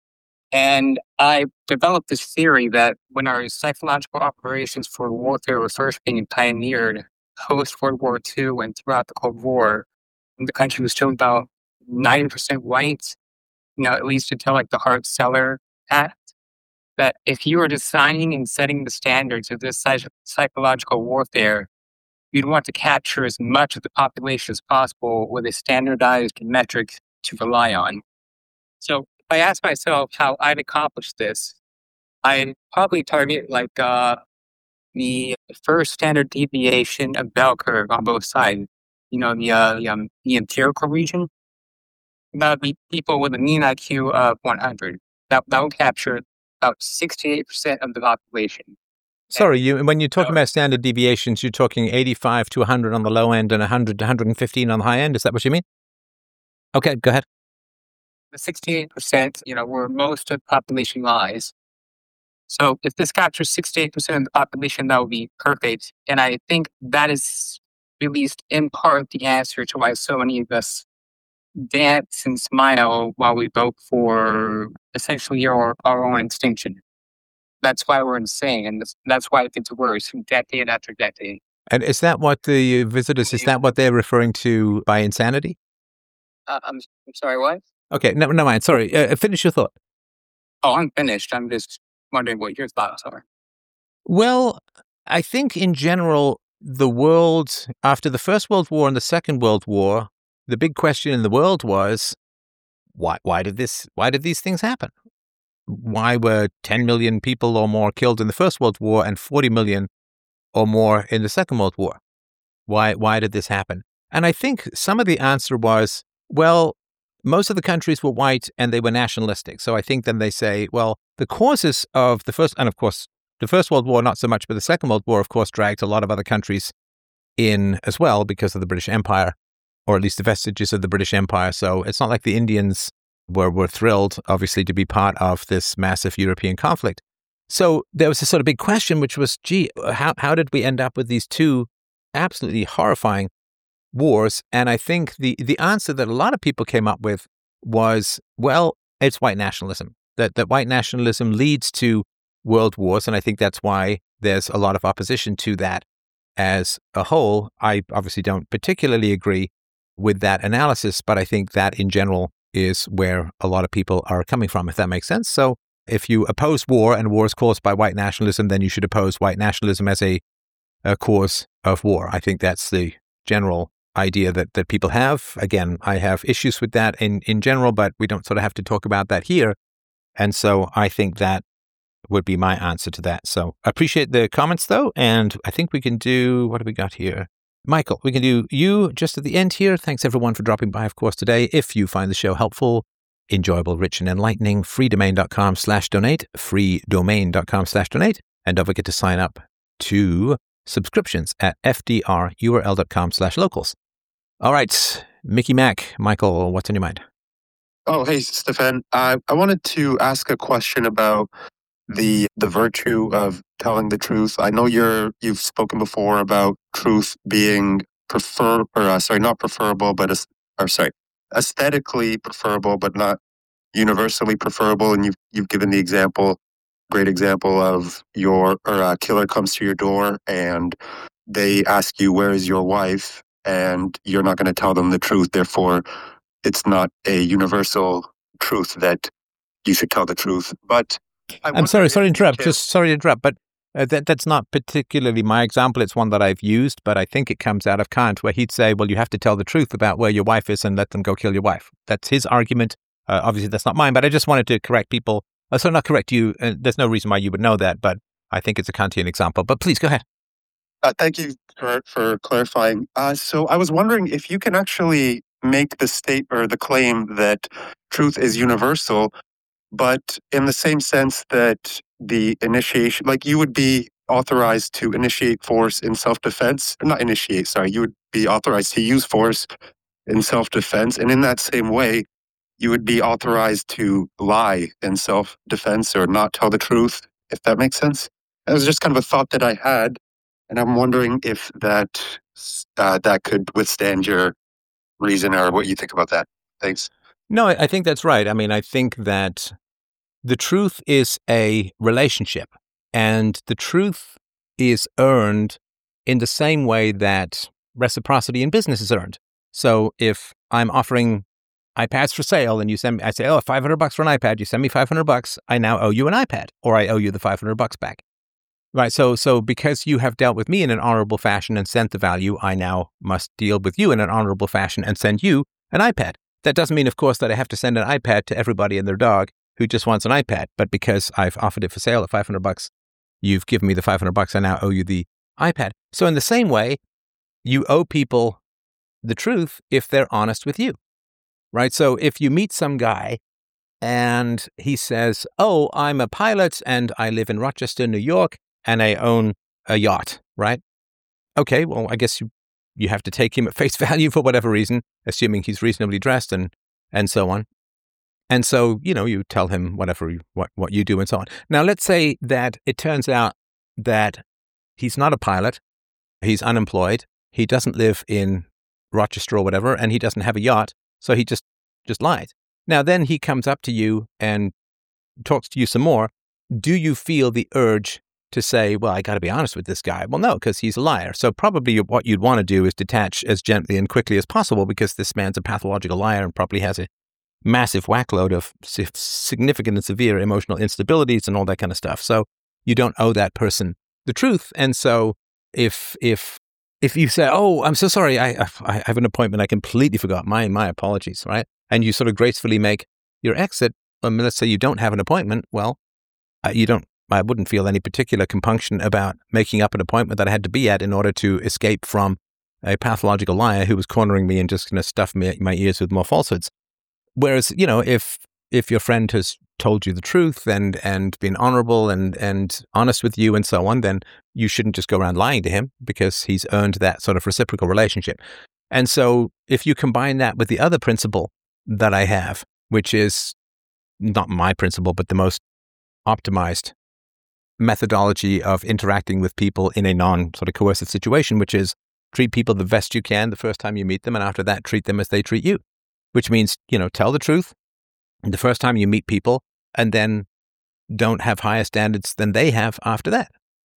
And I developed this theory that when our psychological operations for warfare were first being pioneered post World War Two and throughout the Cold War, when the country was still about ninety percent white, you know, at least until like the Hart-Celler Act, that if you were designing and setting the standards of this psych- psychological warfare, you'd want to capture as much of the population as possible with a standardized metric to rely on. So if I asked myself how I'd accomplish this, I'd probably target like uh, the first standard deviation of bell curve on both sides. You know, the uh, the, um, the empirical region. That would be people with a mean I Q of one hundred. That that will capture about sixty-eight percent of the population. Sorry, you when you're talking So- about standard deviations, you're talking eighty-five to one hundred on the low end and one hundred to one hundred fifteen on the high end. Is that what you mean? Okay, go ahead. The sixty-eight percent, you know, where most of the population lies. So if this captures sixty-eight percent of the population, that would be perfect. And I think that is at least in part the answer to why so many of us dance and smile while we vote for essentially our, our own extinction. That's why we're insane. And that's, that's why it gets worse decade after decade. And is that what the visitors, is that what they're referring to by insanity? Uh, I'm, I'm sorry, what? Okay, no, no mind. Sorry, uh, finish your thought. Oh, I'm finished. I'm just wondering what your thoughts are. Well, I think in general, the world, after the First World War and the Second World War, the big question in the world was, why, why did this, why did these things happen? Why were ten million people or more killed in the First World War and forty million or more in the Second World War? Why, why did this happen? And I think some of the answer was, well, most of the countries were white and they were nationalistic. So I think then they say, well, the causes of the first, and of course, the First World War, not so much, but the Second World War, of course, dragged a lot of other countries in as well because of the British Empire, or at least the vestiges of the British Empire. So it's not like the Indians were, were thrilled, obviously, to be part of this massive European conflict. So there was this sort of big question, which was, gee, how, how did we end up with these two absolutely horrifying wars? And I think the, the answer that a lot of people came up with was, well, it's white nationalism. That, that white nationalism leads to world wars, and I think that's why there's a lot of opposition to that as a whole. I obviously don't particularly agree with that analysis, but I think that in general is where a lot of people are coming from, if that makes sense. So if you oppose war and war is caused by white nationalism, then you should oppose white nationalism as a, a cause of war. I think that's the general idea that, that people have. Again, I have issues with that in, in general, but we don't sort of have to talk about that here. And so I think that would be my answer to that. So I appreciate the comments, though, and I think we can do, what do we got here? Michael, we can do you just at the end here. Thanks, everyone, for dropping by, of course, today. If you find the show helpful, enjoyable, rich, and enlightening, freedomain.com slash donate, freedomain.com slash donate, and don't forget to sign up to subscriptions at fdrurl.com slash locals. All right, Mickey Mac, Michael, what's on your mind? Oh, hey, Stefan. I, I wanted to ask a question about the the virtue of telling the truth. I know you're you've spoken before about truth being prefer or uh, sorry, not preferable, but as, or sorry, aesthetically preferable, but not universally preferable. And you've you've given the example, great example of your or a killer comes to your door and they ask you, "Where is your wife?" And you're not going to tell them the truth. Therefore, it's not a universal truth that you should tell the truth. But I I'm sorry, wonder sorry to if you interrupt. can- Just sorry to interrupt, but uh, that that's not particularly my example. It's one that I've used, but I think it comes out of Kant, where he'd say, well, you have to tell the truth about where your wife is and let them go kill your wife. That's his argument. Uh, obviously, that's not mine, but I just wanted to correct people. Uh, so not correct you. Uh, there's no reason why you would know that, but I think it's a Kantian example. But please, go ahead. Uh, thank you for, for clarifying. Uh, so I was wondering if you can actually make the state or the claim that truth is universal, but in the same sense that the initiation, like you would be authorized to initiate force in self-defense, not initiate, sorry, you would be authorized to use force in self-defense. And in that same way, you would be authorized to lie in self-defense or not tell the truth, if that makes sense. It was just kind of a thought that I had, and I'm wondering if that uh, that could withstand your reason or what you think about that. Thanks. No, I I think that's right. I mean, I think that the truth is a relationship, and the truth is earned in the same way that reciprocity in business is earned. So if I'm offering iPads for sale and you send me, I say, oh, five hundred bucks for an iPad, you send me five hundred bucks, I now owe you an iPad, or I owe you the five hundred bucks back. Right. So, so because you have dealt with me in an honorable fashion and sent the value, I now must deal with you in an honorable fashion and send you an iPad. That doesn't mean, of course, that I have to send an iPad to everybody and their dog who just wants an iPad. But because I've offered it for sale at five hundred bucks, you've given me the five hundred bucks, I now owe you the iPad. So in the same way, you owe people the truth if they're honest with you. Right. So if you meet some guy and he says, oh, I'm a pilot and I live in Rochester, New York, and I own a yacht, right? Okay, well, I guess you, you have to take him at face value for whatever reason, assuming he's reasonably dressed and, and so on. And so, you know, you tell him whatever, you, what, what you do and so on. Now, let's say that it turns out that he's not a pilot, he's unemployed, he doesn't live in Rochester or whatever, and he doesn't have a yacht, so he just, just lied. Now, then he comes up to you and talks to you some more. Do you feel the urge to say, well, I got to be honest with this guy? Well, no, because he's a liar. So probably what you'd want to do is detach as gently and quickly as possible, because this man's a pathological liar and probably has a massive whackload of significant and severe emotional instabilities and all that kind of stuff. So you don't owe that person the truth. And so if if if you say, oh, I'm so sorry, I I have an appointment, I completely forgot, my my apologies, right? And you sort of gracefully make your exit. Um, let's say you don't have an appointment. Well, uh, you don't. I wouldn't feel any particular compunction about making up an appointment that I had to be at in order to escape from a pathological liar who was cornering me and just going to stuff me, my ears with more falsehoods. Whereas, you know, if if your friend has told you the truth and and been honorable and and honest with you and so on, then you shouldn't just go around lying to him, because he's earned that sort of reciprocal relationship. And so if you combine that with the other principle that I have, which is not my principle, but the most optimized methodology of interacting with people in a non sort of coercive situation, which is treat people the best you can the first time you meet them, and after that, treat them as they treat you, which means, you know, tell the truth the first time you meet people, and then don't have higher standards than they have after that.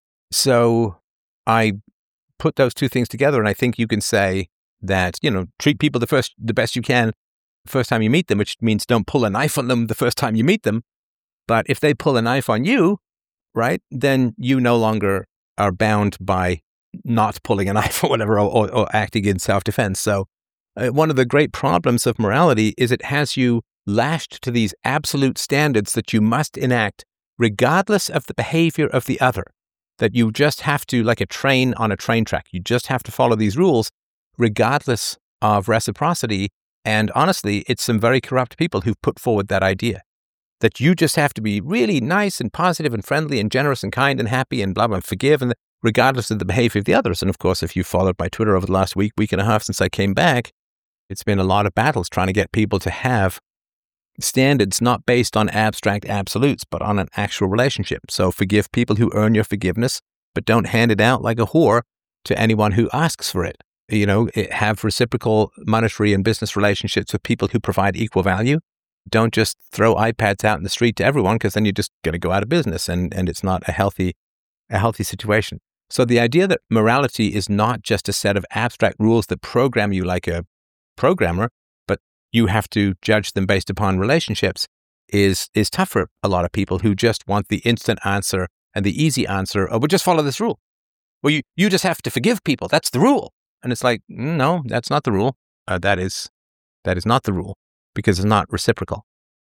So I put those two things together, and I think you can say that, you know, treat people the first, the best you can the first time you meet them, which means don't pull a knife on them the first time you meet them. But if they pull a knife on you, right, then you no longer are bound by not pulling a knife or whatever, or, or, or acting in self-defense. So uh, one of the great problems of morality is it has you lashed to these absolute standards that you must enact regardless of the behavior of the other, that you just have to, like a train on a train track, you just have to follow these rules regardless of reciprocity. And honestly, it's some very corrupt people who've put forward that idea, that you just have to be really nice and positive and friendly and generous and kind and happy and blah, blah, and forgive, and regardless of the behavior of the others. And of course, if you followed my Twitter over the last week, week and a half since I came back, it's been a lot of battles trying to get people to have standards not based on abstract absolutes, but on an actual relationship. So forgive people who earn your forgiveness, but don't hand it out like a whore to anyone who asks for it. You know, have reciprocal monetary and business relationships with people who provide equal value. Don't just throw iPads out in the street to everyone, because then you're just going to go out of business, and, and it's not a healthy, a healthy situation. So the idea that morality is not just a set of abstract rules that program you like a programmer, but you have to judge them based upon relationships is is tough for a lot of people who just want the instant answer and the easy answer. Oh, we'll just follow this rule. Well, you, you just have to forgive people. That's the rule. And it's like, no, that's not the rule. Uh, that is that is not the rule, because it's not reciprocal.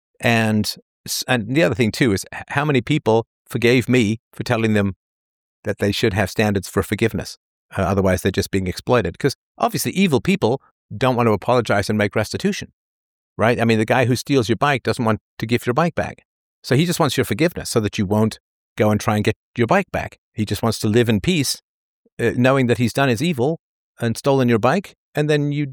And and the other thing too is how many people forgave me for telling them that they should have standards for forgiveness. Uh, otherwise, they're just being exploited. Because obviously, evil people don't want to apologize and make restitution, right? I mean, the guy who steals your bike doesn't want to give your bike back. So he just wants your forgiveness so that you won't go and try and get your bike back. He just wants to live in peace, uh, knowing that he's done his evil and stolen your bike, and then you don't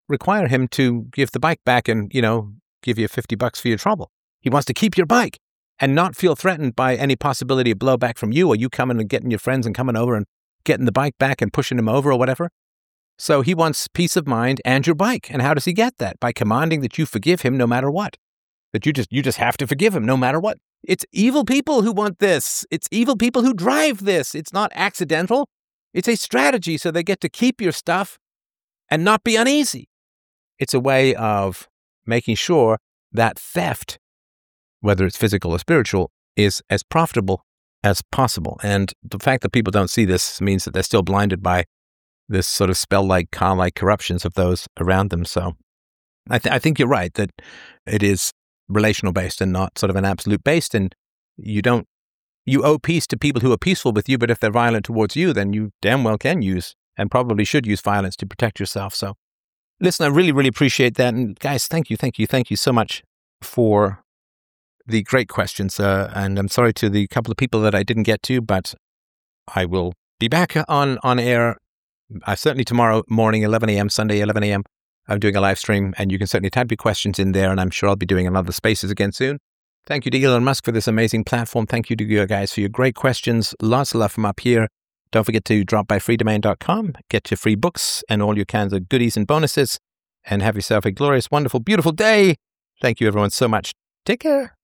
require him to give the bike back and, you know, give you fifty bucks for your trouble. He wants to keep your bike and not feel threatened by any possibility of blowback from you or you coming and getting your friends and coming over and getting the bike back and pushing him over or whatever. So he wants peace of mind and your bike. And how does he get that? By commanding that you forgive him no matter what. That you just you just have to forgive him no matter what. It's evil people who want this. It's evil people who drive this. It's not accidental. It's a strategy so they get to keep your stuff and not be uneasy. It's a way of making sure that theft, whether it's physical or spiritual, is as profitable as possible. And the fact that people don't see this means that they're still blinded by this sort of spell-like, car-like corruptions of those around them. So I, th- I think you're right that it is relational based and not sort of an absolute based. And you don't, you owe peace to people who are peaceful with you, but if they're violent towards you, then you damn well can use and probably should use violence to protect yourself. So listen, I really, really appreciate that. And guys, thank you, thank you, thank you so much for the great questions. Uh, and I'm sorry to the couple of people that I didn't get to, but I will be back on, on air uh, certainly tomorrow morning, eleven a.m., Sunday, eleven a.m. I'm doing a live stream, and you can certainly type your questions in there, and I'm sure I'll be doing another Spaces again soon. Thank you to Elon Musk for this amazing platform. Thank you to you guys for your great questions. Lots of love from up here. Don't forget to drop by free domain dot com, get your free books and all your kinds of goodies and bonuses, and have yourself a glorious, wonderful, beautiful day. Thank you, everyone, so much. Take care.